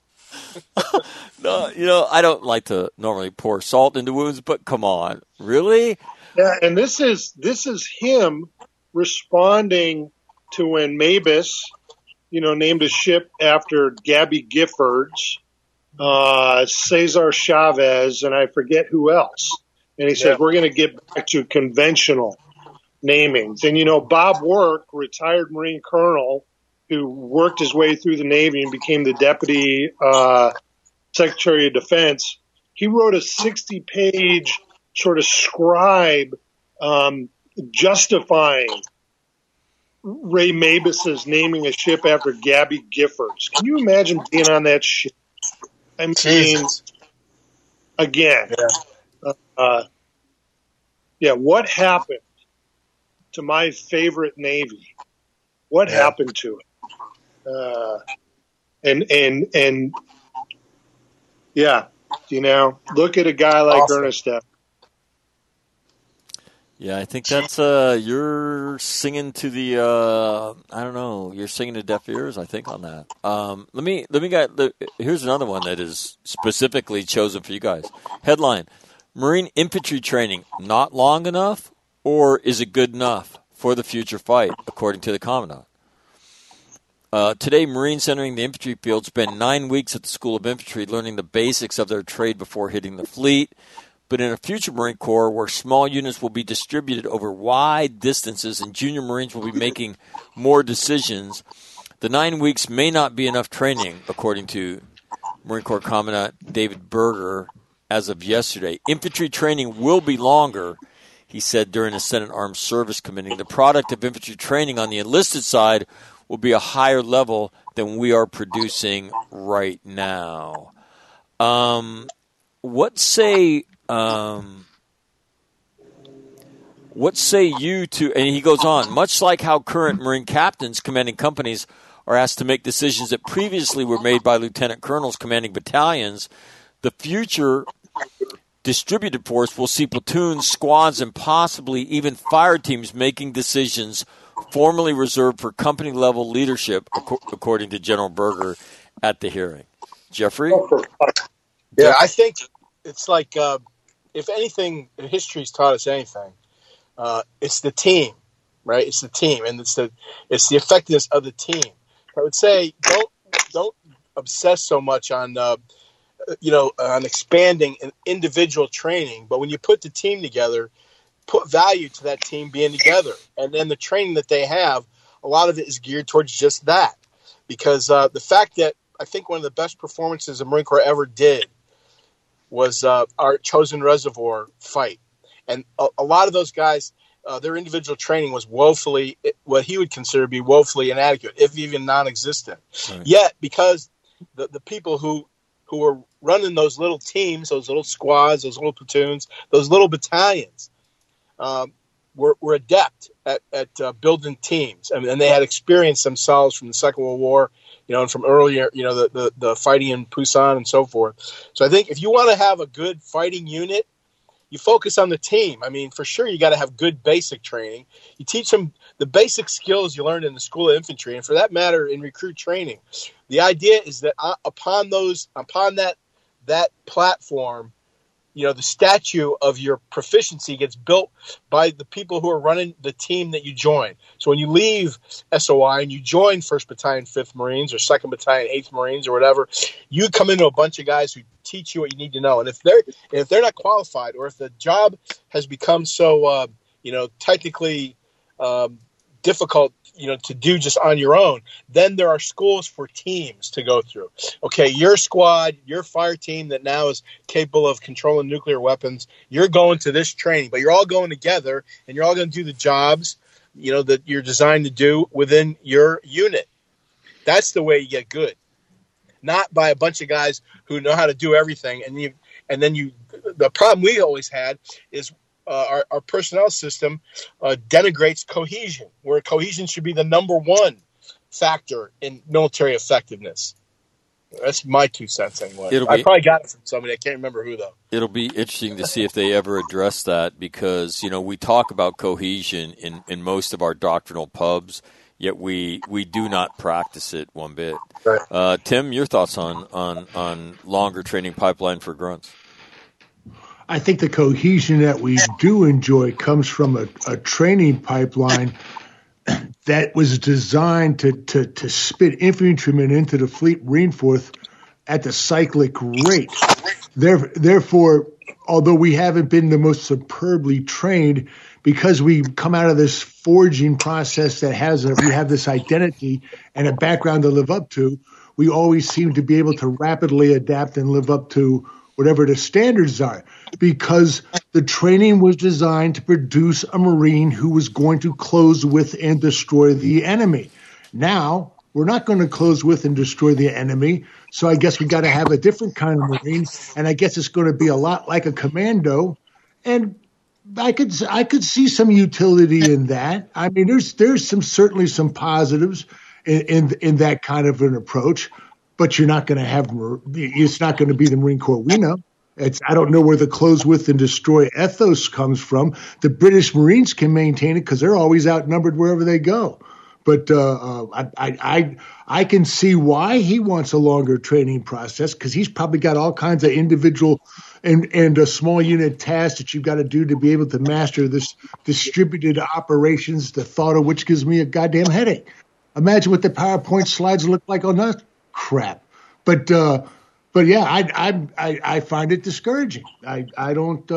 No, I don't like to normally pour salt into wounds, but come on, really? Yeah, and this is him responding to when Mabus, named a ship after Gabby Giffords, Cesar Chavez, and I forget who else. And he says, we're going to get back to conventional namings. And, Bob Work, retired Marine colonel, who worked his way through the Navy and became the Deputy Secretary of Defense, he wrote a 60-page sort of scribe justifying Ray Mabus's naming a ship after Gabby Giffords. Can you imagine being on that ship? I mean, Jesus. Again, what happened to my favorite Navy? What happened to it? Look at a guy like Ernest Evans. Yeah, I think that's you're singing to the I don't know, you're singing to deaf ears, I think, on that. Here's another one that is specifically chosen for you guys. Headline: Marine infantry training not long enough, or is it good enough for the future fight, according to the Commandant? Today, Marines entering the infantry field spend 9 weeks at the School of Infantry learning the basics of their trade before hitting the fleet. But in a future Marine Corps where small units will be distributed over wide distances and junior Marines will be making more decisions, the 9 weeks may not be enough training, according to Marine Corps Commandant David Berger as of yesterday. Infantry training will be longer, he said during the Senate Armed Service Committee. The product of infantry training on the enlisted side will be a higher level than we are producing right now. What say you to, and he goes on, much like how current Marine captains commanding companies are asked to make decisions that previously were made by lieutenant colonels commanding battalions, the future distributed force, we'll see platoons, squads, and possibly even fire teams making decisions formerly reserved for company-level leadership, according to General Berger at the hearing. Jeffrey? Yeah, I think it's like, if anything, history's taught us anything, it's the team, right? It's the team, and it's the effectiveness of the team. I would say don't obsess so much on on expanding an individual training, but when you put the team together, put value to that team being together, and then the training that they have, a lot of it is geared towards just that. Because the fact that I think one of the best performances the Marine Corps ever did was our Chosin Reservoir fight, and a lot of those guys, their individual training was woefully, what he would consider to be woefully inadequate, if even non-existent. Right. Yet, because the people who were running those little teams, those little squads, those little platoons, those little battalions, were adept at building teams. I mean, and they had experience themselves from the Second World War, and from earlier, the fighting in Pusan and so forth. So I think if you want to have a good fighting unit, you focus on the team. I mean, for sure, you got to have good basic training. You teach them the basic skills you learned in the School of Infantry, and for that matter, in recruit training. The idea is that upon that platform, the statue of your proficiency gets built by the people who are running the team that you join. So when you leave SOI and you join 1st Battalion, 5th Marines, or 2nd Battalion, 8th Marines, or whatever, you come into a bunch of guys who teach you what you need to know. And if they're not qualified, or if the job has become so technically difficult, to do just on your own, then there are schools for teams to go through. Okay, your squad, your fire team that now is capable of controlling nuclear weapons, you're going to this training, but you're all going together, and you're all going to do the jobs, that you're designed to do within your unit. That's the way you get good. Not by a bunch of guys who know how to do everything, and then the problem we always had is our personnel system denigrates cohesion, where cohesion should be the number one factor in military effectiveness. That's my 2 cents anyway. I probably got it from somebody. I can't remember who, though. It'll be interesting to see if they ever address that, because, we talk about cohesion in most of our doctrinal pubs, yet we do not practice it one bit. Right. Tim, your thoughts on longer training pipeline for grunts? I think the cohesion that we do enjoy comes from a training pipeline that was designed to spit infantrymen into the fleet reinforce at the cyclic rate. Therefore, although we haven't been the most superbly trained, because we come out of this forging process that we have this identity and a background to live up to, we always seem to be able to rapidly adapt and live up to whatever the standards are, because the training was designed to produce a Marine who was going to close with and destroy the enemy. Now, we're not going to close with and destroy the enemy, so I guess we got to have a different kind of Marine, and I guess it's going to be a lot like a commando, and I could see some utility in that. I mean, there's certainly some positives in that kind of an approach. But you're not going to have – it's not going to be the Marine Corps we know. I don't know where the close with and destroy ethos comes from. The British Marines can maintain it because they're always outnumbered wherever they go. But I can see why he wants a longer training process, because he's probably got all kinds of individual and a small unit tasks that you've got to do to be able to master this distributed operations, the thought of which gives me a goddamn headache. Imagine what the PowerPoint slides look like on that crap. But yeah, I find it discouraging. I kind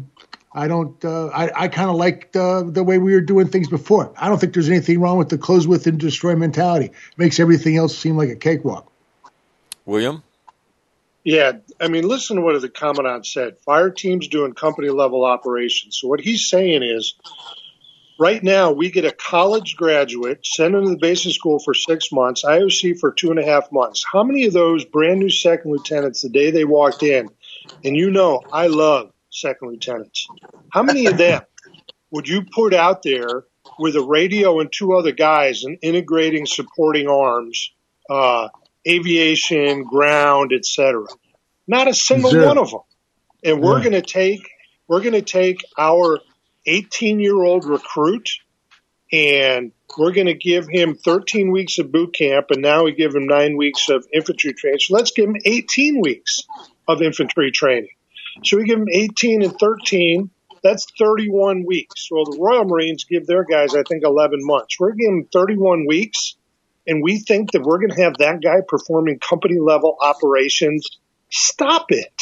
of like the way we were doing things before. I don't think there's anything wrong with the close with and destroy mentality. It makes everything else seem like a cakewalk. William? Yeah, I mean, listen to what the commandant said. Fire teams doing company level operations. So what he's saying is, right now, we get a college graduate, send them to the basic school for 6 months, IOC for 2.5 months. How many of those brand new second lieutenants, the day they walked in, and I love second lieutenants, how many of them would you put out there with a radio and 2 other guys and integrating supporting arms, aviation, ground, etc.? Not a single one of them. And we're going to take our 18-year-old recruit, and we're going to give him 13 weeks of boot camp, and now we give him 9 weeks of infantry training. So let's give him 18 weeks of infantry training. So we give him 18 and 13. That's 31 weeks. Well, the Royal Marines give their guys, I think, 11 months. We're giving them 31 weeks, and we think that we're going to have that guy performing company-level operations. Stop it.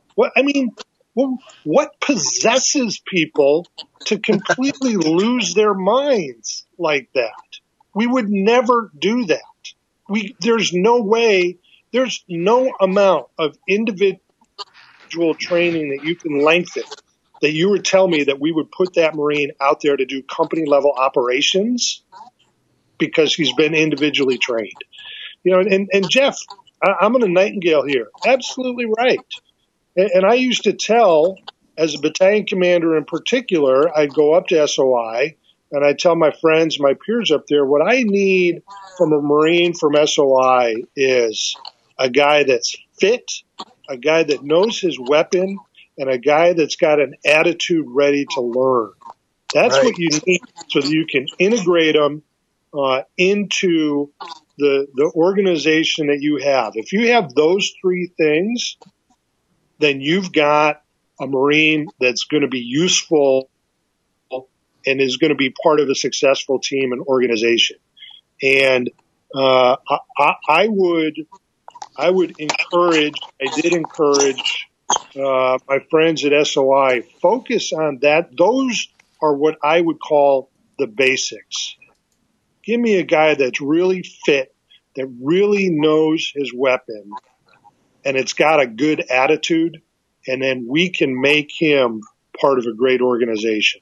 What possesses people to completely lose their minds like that? We would never do that. There's no way, there's no amount of individual training that you can lengthen that you would tell me that we would put that Marine out there to do company-level operations because he's been individually trained. And Jeff, I'm on a Nightingale here. Absolutely right. And I used to tell, as a battalion commander in particular, I'd go up to SOI and I'd tell my friends, my peers up there, what I need from a Marine from SOI is a guy that's fit, a guy that knows his weapon, and a guy that's got an attitude ready to learn. That's right. What you need so that you can integrate them into the organization that you have. If you have those three things, then you've got a Marine that's going to be useful and is going to be part of a successful team and organization. And I would encourage, I did encourage my friends at SOI, focus on that. Those are what I would call the basics. Give me a guy that's really fit, that really knows his weapon, and it's got a good attitude, and then we can make him part of a great organization.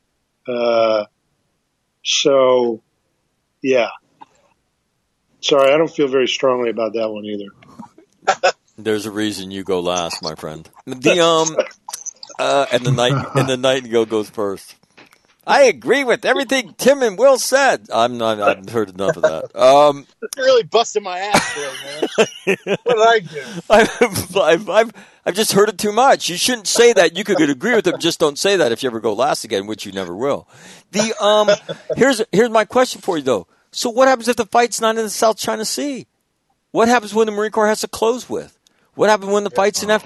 So, yeah. Sorry, I don't feel very strongly about that one either. There's a reason you go last, my friend. And the Nightingale goes first. I agree with everything Tim and Will said. I've heard enough of that. You're really busting my ass there, man. What did I do? I've just heard it too much. You shouldn't say that. You could agree with them. Just don't say that if you ever go last again, which you never will. Here's my question for you though. So what happens if the fight's not in the South China Sea? What happens when the Marine Corps has to close with? What happens when the fight's in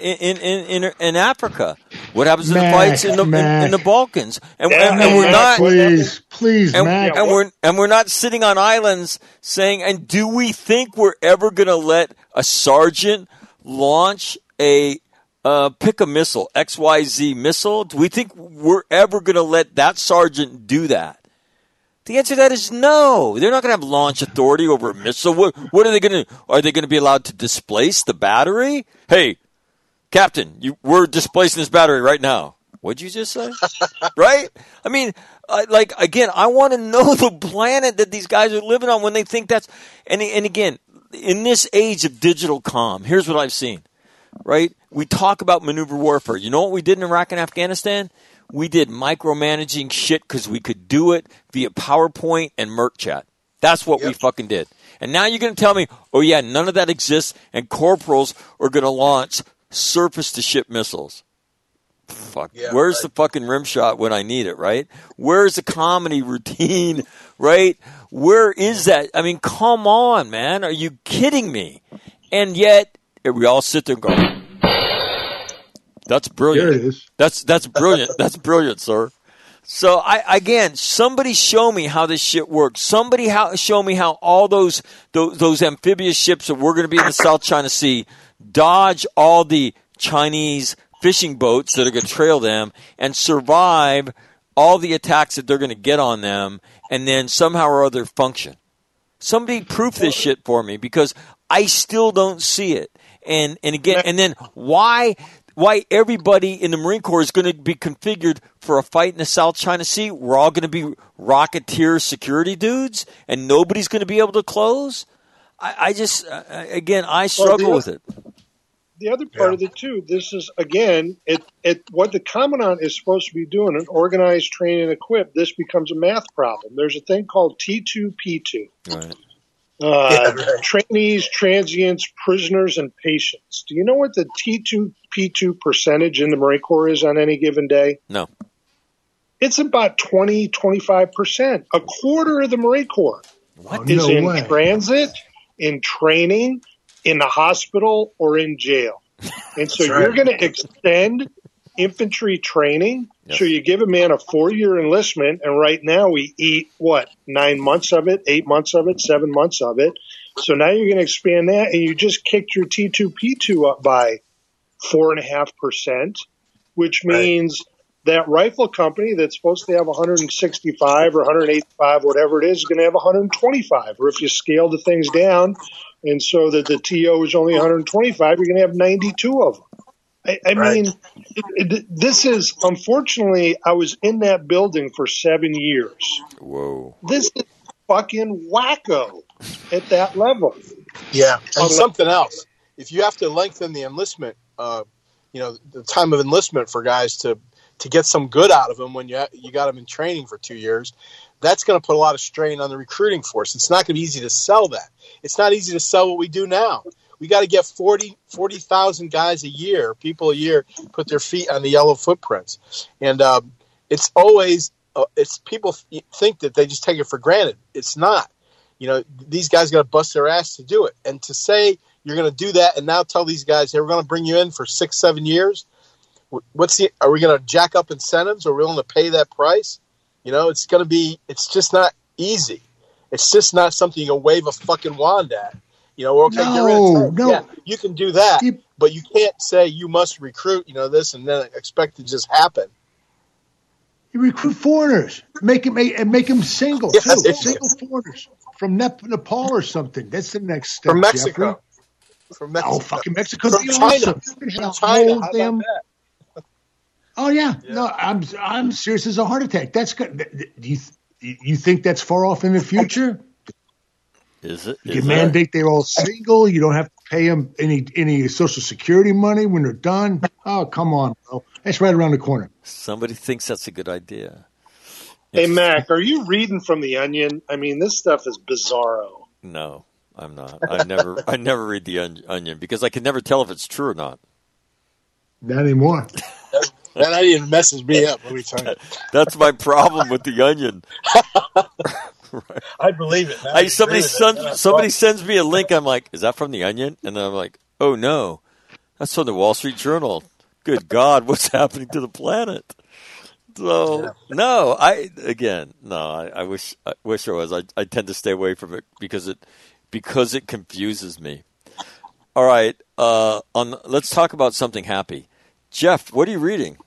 Africa? What happens in the fights in the Balkans? And we're not please, and we're not sitting on islands saying. And do we think we're ever going to let a sergeant launch a pick a missile, XYZ missile? Do we think we're ever going to let that sergeant do that? The answer to that is no. They're not going to have launch authority over a missile. What are they going to do? Are they going to be allowed to displace the battery? Hey, Captain, we're displacing this battery right now. What'd you just say? Right? I mean, again, I want to know the planet that these guys are living on when they think that's... And again, in this age of digital comm, here's what I've seen, right? We talk about maneuver warfare. You know what we did in Iraq and Afghanistan? We did micromanaging shit because we could do it via PowerPoint and Merc chat. That's what we fucking did. And now you're going to tell me, oh yeah, none of that exists, and corporals are going to launch surface-to-ship missiles. Fuck. Yeah, where's the fucking rim shot when I need it, right? Where's the comedy routine, right? Where is that? I mean, come on, man. Are you kidding me? And yet, we all sit there and go, that's brilliant. There it is. That's brilliant. That's brilliant, sir. So again, somebody show me how this shit works. Somebody show me how all those amphibious ships that we're going to be in the South China Sea dodge all the Chinese fishing boats that are going to trail them and survive all the attacks that they're going to get on them, and then somehow or other function. Somebody proof this shit for me, because I still don't see it. And again, and then why everybody in the Marine Corps is going to be configured for a fight in the South China Sea? We're all going to be Rocketeer security dudes, and nobody's going to be able to close? I struggle with it. The other part of it, too, this is, again, what the Commandant is supposed to be doing, an organized, train, and equip, this becomes a math problem. There's a thing called T2P2. Right. Trainees, transients, prisoners, and patients. Do you know what the T2P2 percentage in the Marine Corps is on any given day? No. It's about 20-25%. A quarter of the Marine Corps is in transit, in training, in the hospital, or in jail. And so you're going to extend infantry training. Yes. So you give a man a 4-year enlistment, and right now we eat, 9 months of it, 8 months of it, 7 months of it. So now you're going to expand that, and you just kicked your T2P2 up by 4.5%, which means that rifle company that's supposed to have 165 or 185, whatever it is going to have 125. Or if you scale the things down, and so that the TO is only 125, you're going to have 92 of them. I mean, this is, unfortunately, I was in that building for 7 years. Whoa. This is fucking wacko at that level. Yeah. And something else. If you have to lengthen the enlistment, the time of enlistment for guys to get some good out of them when you got them in training for 2 years, that's going to put a lot of strain on the recruiting force. It's not going to be easy to sell that. It's not easy to sell what we do now. We got to get 40,000 guys a year, people a year, put their feet on the yellow footprints. And it's always people think that they just take it for granted. It's not. These guys got to bust their ass to do it. And to say you're going to do that and now tell these guys, hey, we're going to bring you in for 6-7 years. Are we going to jack up incentives? Are we willing to pay that price? It's just not easy. It's just not something you can wave a fucking wand at. Okay, no. Yeah, you can do that, but you can't say you must recruit, this and then expect it to just happen. You recruit foreigners, make them single too. Single foreigners from Nepal or something. That's the next step. From Mexico. Jeffrey. From Mexico. Oh, fucking Mexico. From China. From China. How about that? Oh yeah. No, I'm serious as a heart attack. That's good. Do you think that's far off in the future? Is it? You mandate they're all single. You don't have to pay them any Social Security money when they're done. Oh, come on, bro. That's right around the corner. Somebody thinks that's a good idea. Hey, Mac, are you reading from The Onion? I mean, this stuff is bizarro. No, I'm not. I never read The Onion because I can never tell if it's true or not. Not anymore. That Onion messes me up every time. That's my problem with The Onion. Right. I believe it. Somebody sends me a link. I'm like, is that from The Onion? And then I'm like, oh no, that's from the Wall Street Journal. Good God, what's happening to the planet? So I wish there was. I tend to stay away from it because it confuses me. All right, let's talk about something happy. Jeff, what are you reading?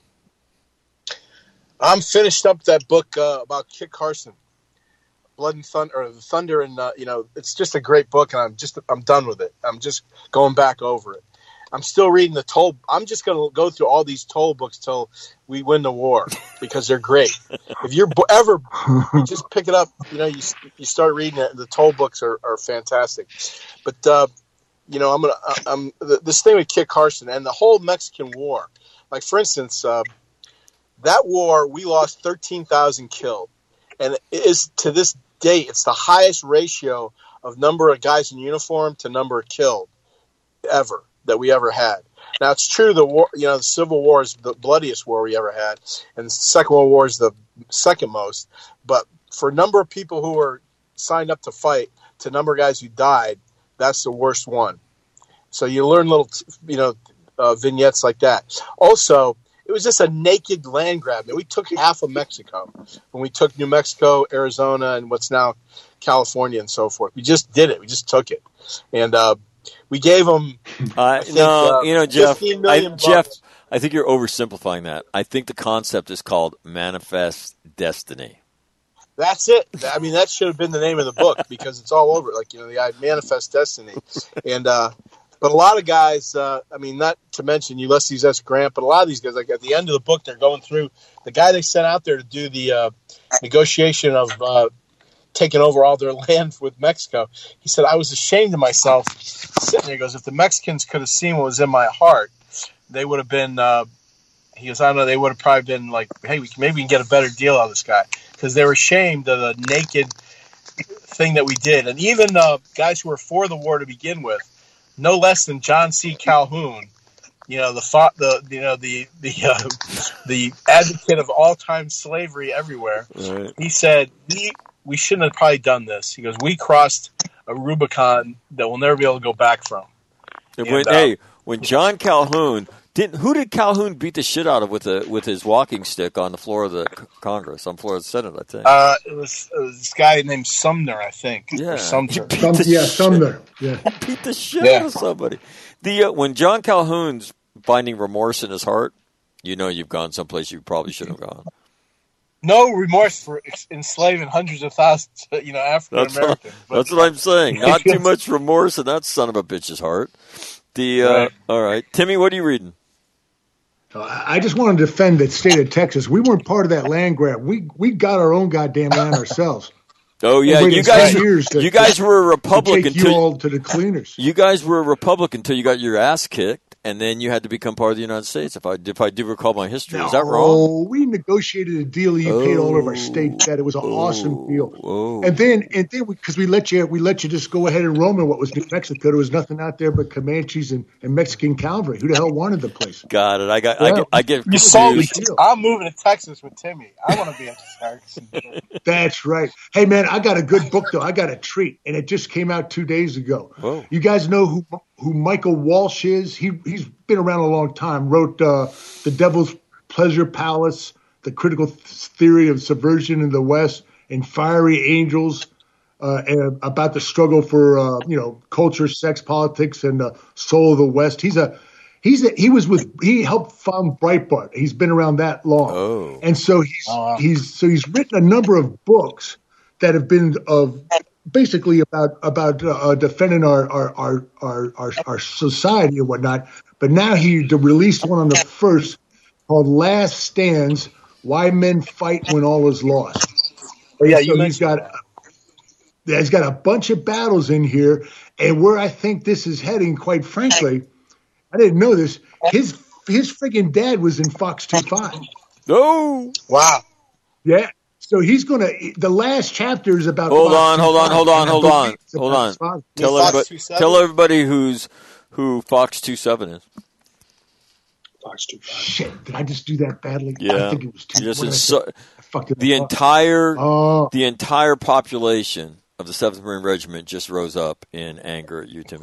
I'm finished up that book about Kit Carson. Blood and Thunder, or the Thunder, and it's just a great book, and I'm done with it. I'm just going back over it. I'm still reading the Toll. I'm just going to go through all these Toll books till we win the war because they're great. If you're ever, you just pick it up. You start reading it. The Toll books are fantastic. But I'm this thing with Kit Carson and the whole Mexican War. Like for instance, that war we lost 13,000 killed, and it is to this date, it's the highest ratio of number of guys in uniform to number killed ever that we ever had. Now it's true the war, the Civil War is the bloodiest war we ever had, and the Second World War is the second most. But for number of people who were signed up to fight to number of guys who died, that's the worst one. So you learn little, vignettes like that. Also, it was just a naked land grab. We took half of Mexico when we took New Mexico, Arizona, and what's now California and so forth. We just did it. We just took it. And we gave them, Jeff, Jeff, I think you're oversimplifying that. I think the concept is called Manifest Destiny. That's it. I mean, that should have been the name of the book because it's all over. The Manifest Destiny. And, but a lot of guys, not to mention Ulysses S. Grant, but a lot of these guys, like at the end of the book, they're going through the guy they sent out there to do the negotiation of taking over all their land with Mexico. He said, I was ashamed of myself sitting there. He goes, if the Mexicans could have seen what was in my heart, they would have been, he goes, I don't know, they would have probably been like, hey, maybe we can get a better deal out of this guy. Because they were ashamed of the naked thing that we did. And even guys who were for the war to begin with, no less than John C. Calhoun, the advocate of all-time slavery everywhere. Right. He said we shouldn't have probably done this. He goes, we crossed a Rubicon that we'll never be able to go back from. When John Calhoun who did Calhoun beat the shit out of with his walking stick on the floor of the Congress, on the floor of the Senate, I think? It was this guy named Sumner, I think. Yeah, Sumner. Yeah, he beat the shit out of somebody. When John Calhoun's finding remorse in his heart, you've gone someplace you probably shouldn't have gone. No remorse for enslaving hundreds of thousands, African Americans. That's what I'm saying. Not too much remorse in that son of a bitch's heart. Right. All right, Timmy, what are you reading? I just want to defend the state of Texas. We weren't part of that land grab. We got our own goddamn land ourselves. Oh yeah, you guys were a Republican. Take you all to the cleaners. You guys were a Republican until you got your ass kicked, and then you had to become part of the United States. If I do recall my history, is that wrong? Oh, we negotiated a deal. You paid all of our state debt. It was an awesome deal. And then because we let you just go ahead and roam in what was New Mexico. There was nothing out there but Comanches and Mexican cavalry. Who the hell wanted the place? Got it. I get you sold me. I'm moving to Texas with Timmy. I want to be in Texas. That's right. Hey man, I got a good book though. I got a treat, and it just came out 2 days ago. Whoa. You guys know who Michael Walsh is? He's been around a long time. Wrote The Devil's Pleasure Palace, The Critical Theory of Subversion in the West, and Fiery Angels, and about the struggle for culture, sex, politics, and the soul of the West. He helped found Breitbart. He's been around that long. Oh. And so he's written a number of books that have been basically about defending our society and whatnot. But now he released one on the first called Last Stands: Why Men Fight When All Is Lost. Yeah, so he's got a bunch of battles in here, and where I think this is heading, quite frankly, I didn't know this. His freaking dad was in Fox 2-5. Oh, wow. Yeah. So he's going to – the last chapter is about – Hold on. Tell everybody who Fox 2-7 is. Fox 2-5. Shit, did I just do that badly? Yeah. I think it was the entire population of the 7th Marine Regiment just rose up in anger at you, Timmy.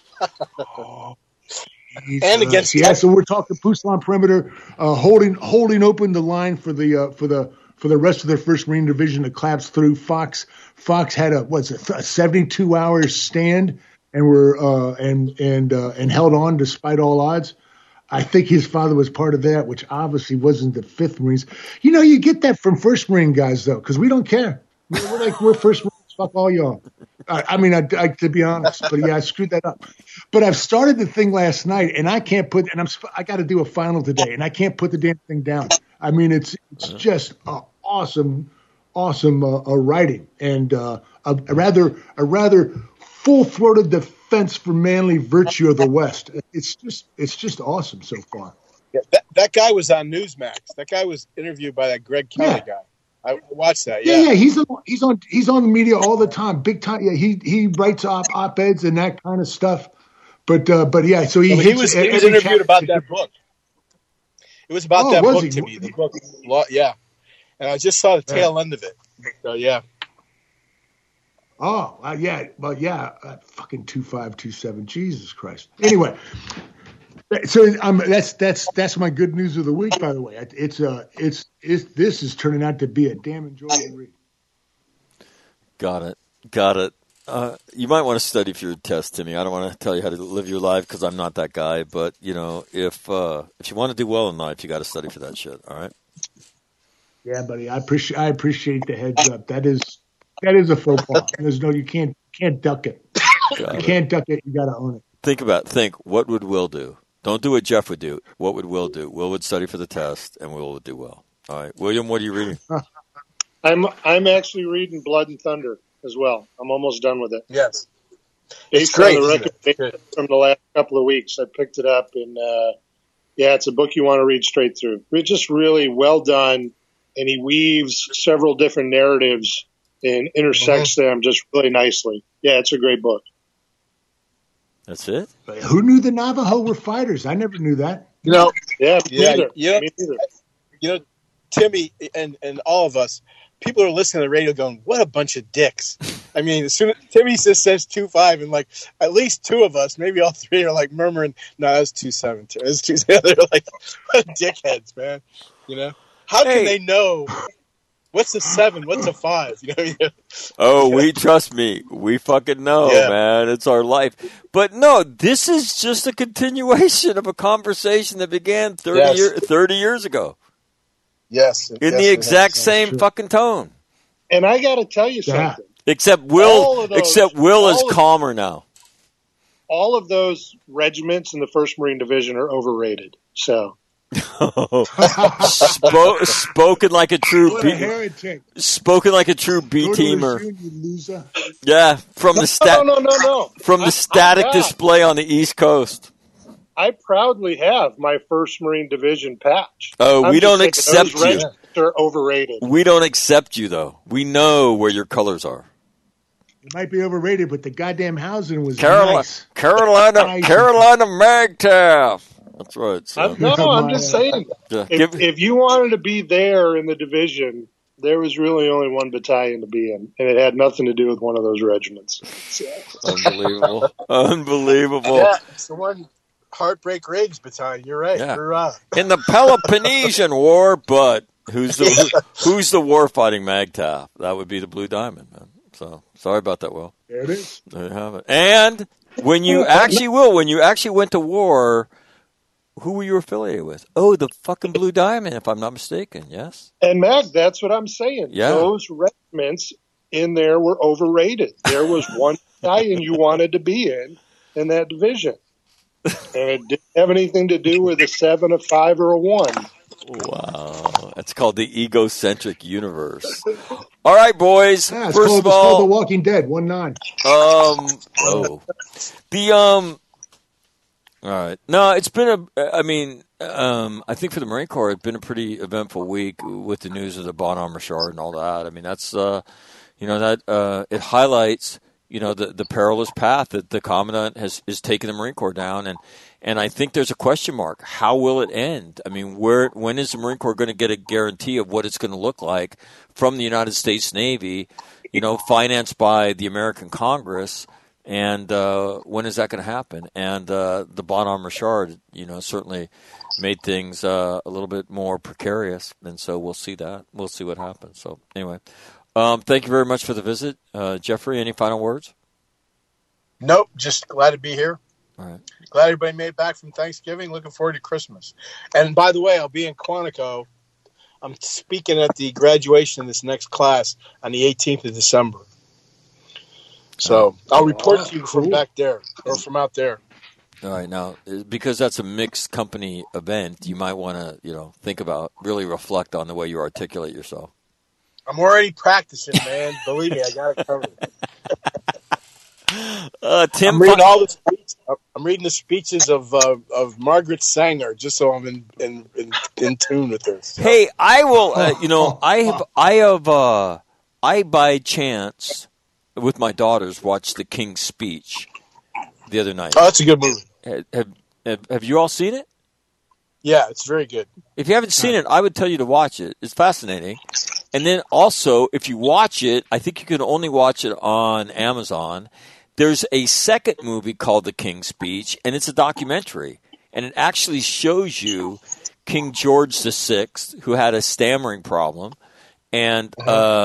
And against so we're talking Puslan perimeter, holding open the line for the rest of their 1st Marine Division to collapse through. Fox had a 72-hour stand and held on despite all odds. I think his father was part of that, which obviously wasn't the 5th Marines. You get that from 1st Marine guys though, because we don't care. We're 1st Marines. Fuck all y'all. I mean, to be honest, but yeah, I screwed that up. But I've started the thing last night, and I can't I got to do a final today, and I can't put the damn thing down. I mean, it's just awesome writing, and a rather full-throated defense for manly virtue of the West. It's just awesome so far. Yeah, that guy was on Newsmax. That guy was interviewed by that Greg Kelly guy. I watched that. Yeah. He's on the media all the time, big time. Yeah, he writes op-eds and that kind of stuff. But yeah, so he was interviewed about that book. It was about that book to me. The book, yeah. And I just saw the tail end of it. Yeah. Oh, yeah. Well, yeah. Fucking 2527. Jesus Christ. Anyway. So that's my good news of the week. By the way, this is turning out to be a damn enjoyable read. Got it. You might want to study for your test, Timmy. I don't want to tell you how to live your life because I'm not that guy. But if you want to do well in life, you got to study for that shit. All right. Yeah, buddy. I appreciate the heads up. That is a faux pas. You can't duck it. You can't duck it. You got to own it. Think. What would Will do? Don't do what Jeff would do. What would Will do? Will would study for the test, and Will would do well. All right, William, what are you reading? I'm actually reading Blood and Thunder as well. I'm almost done with it. Yes, it's great. On the recommendation from the last couple of weeks, I picked it up, and it's a book you want to read straight through. It's just really well done, and he weaves several different narratives and intersects them just really nicely. Yeah, it's a great book. That's it. Who knew the Navajo were fighters? I never knew that. Yeah, me neither. neither. Timmy and all of us, people are listening to the radio going, "What a bunch of dicks!" I mean, as soon as Timmy just says 2.5, and like at least two of us, maybe all three, are like murmuring, "No, that's 2.7. It's 2.7." They're like, "What dickheads, man!" How can they know? What's a 7? What's a 5? Trust me. We fucking know, man. It's our life. But no, this is just a continuation of a conversation that began 30 years ago. Yes. In the exact same fucking tone. And I got to tell you something. Except Will is calmer now. All of those regiments in the 1st Marine Division are overrated. So. Spoken like a true B teamer. Yeah, from the from the static display on the East Coast. I proudly have my 1st Marine Division patch. Oh, we don't accept you. They're overrated. We don't accept you though. We know where your colors are. It might be overrated, but the goddamn housing was nice. Carolina MAGTF. That's right. So. I'm just saying. If you wanted to be there in the division, there was really only one battalion to be in, and it had nothing to do with one of those regiments. So. Unbelievable. Yeah, it's the one Heartbreak Riggs battalion. You're right. Yeah. In the Peloponnesian War, but who's the war-fighting MAGTF? That would be the Blue Diamond, man. So sorry about that, Will. There it is. There you have it. And when you actually went to war, who were you affiliated with? Oh, the fucking Blue Diamond, if I'm not mistaken. Yes. And Mag, that's what I'm saying. Yeah. Those regiments in there were overrated. There was one battalion you wanted to be in that division, and it didn't have anything to do with a 7, a 5, or a 1. Wow, that's called the egocentric universe. All right, boys. Yeah, First of all, it's called The Walking Dead 1-9. All right. No, it's been I think for the Marine Corps, it's been a pretty eventful week with the news of the Bonhomme Richard and all that. I mean, that's it highlights the perilous path that the commandant is taking the Marine Corps down, and I think there's a question mark. How will it end? I mean, when is the Marine Corps going to get a guarantee of what it's going to look like from the United States Navy, financed by the American Congress, and when is that going to happen? And the Bonhomme Richard, certainly made things a little bit more precarious, and so we'll see that. We'll see what happens. So anyway, thank you very much for the visit. Jeffrey, any final words? Nope, just glad to be here. All right. Glad everybody made it back from Thanksgiving. Looking forward to Christmas. And by the way, I'll be in Quantico. I'm speaking at the graduation of this next class on the 18th of December. So I'll report to you from back there or from out there. All right. Now, because that's a mixed company event, you might want to, think about, really reflect on the way you articulate yourself. I'm already practicing, man. Believe me, I got it covered. Tim, I'm reading the speeches of Margaret Sanger, just so I'm in tune with her. So. Hey, I will. I by chance with my daughters watched The King's Speech the other night. Oh, that's a good movie. Have you all seen it? Yeah, it's very good. If you haven't seen it, I would tell you to watch it. It's fascinating. And then also, if you watch it, I think you can only watch it on Amazon. There's a second movie called The King's Speech, and it's a documentary. And it actually shows you King George VI, who had a stammering problem, and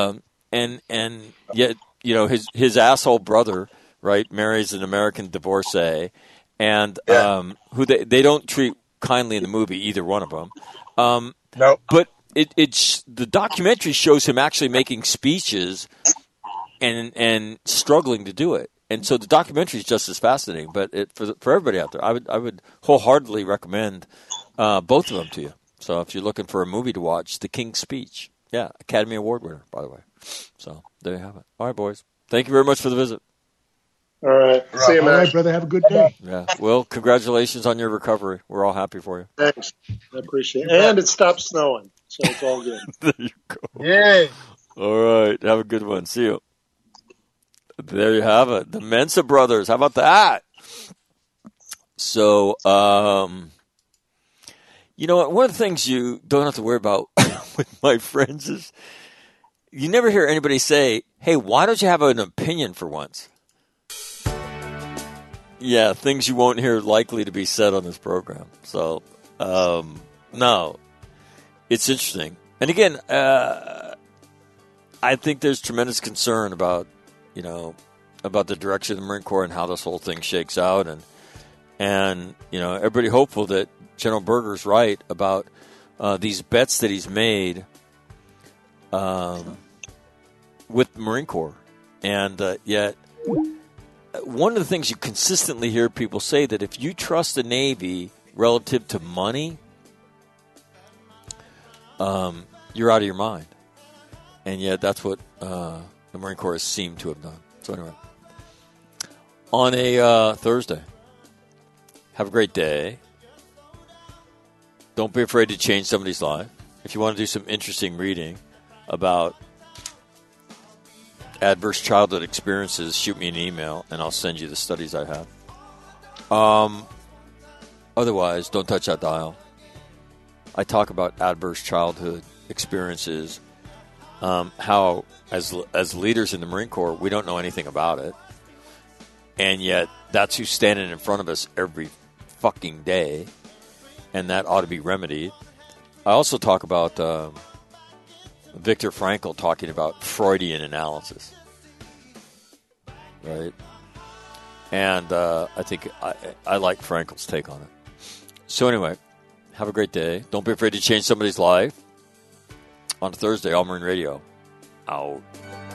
yet, his asshole brother, right, marries an American divorcee, and who they don't treat kindly in the movie, either one of them. No. But it's the documentary shows him actually making speeches and struggling to do it. And so the documentary is just as fascinating. But for everybody out there, I would wholeheartedly recommend both of them to you. So if you're looking for a movie to watch, The King's Speech. Yeah, Academy Award winner, by the way. So there you have it. All right, boys. Thank you very much for the visit. All right. See you, man. All right, brother. Have a good day. Yeah. Well, congratulations on your recovery. We're all happy for you. Thanks. I appreciate it. And it stopped snowing, so it's all good. There you go. Yay. All right. Have a good one. See you. There you have it. The Mensa brothers. How about that? So, you know what? One of the things you don't have to worry about with my friends is you never hear anybody say, hey, why don't you have an opinion for once? Yeah, things you won't hear likely to be said on this program. So, no, it's interesting. And again, I think there's tremendous concern about, about the direction of the Marine Corps and how this whole thing shakes out. And everybody hopeful that General Berger's right about these bets that he's made with the Marine Corps. And yet, one of the things you consistently hear people say that if you trust the Navy relative to money, you're out of your mind. And yet that's what the Marine Corps has seemed to have done. So anyway, on a Thursday, have a great day. Don't be afraid to change somebody's life. If you want to do some interesting reading about adverse childhood experiences, shoot me an email, and I'll send you the studies I have. Otherwise, don't touch that dial. I talk about adverse childhood experiences, how as leaders in the Marine Corps, we don't know anything about it, and yet that's who's standing in front of us every fucking day, and that ought to be remedied. I also talk about Viktor Frankl talking about Freudian analysis, right? And I think I like Frankl's take on it. So anyway, have a great day. Don't be afraid to change somebody's life. On Thursday, All Marine Radio. Out.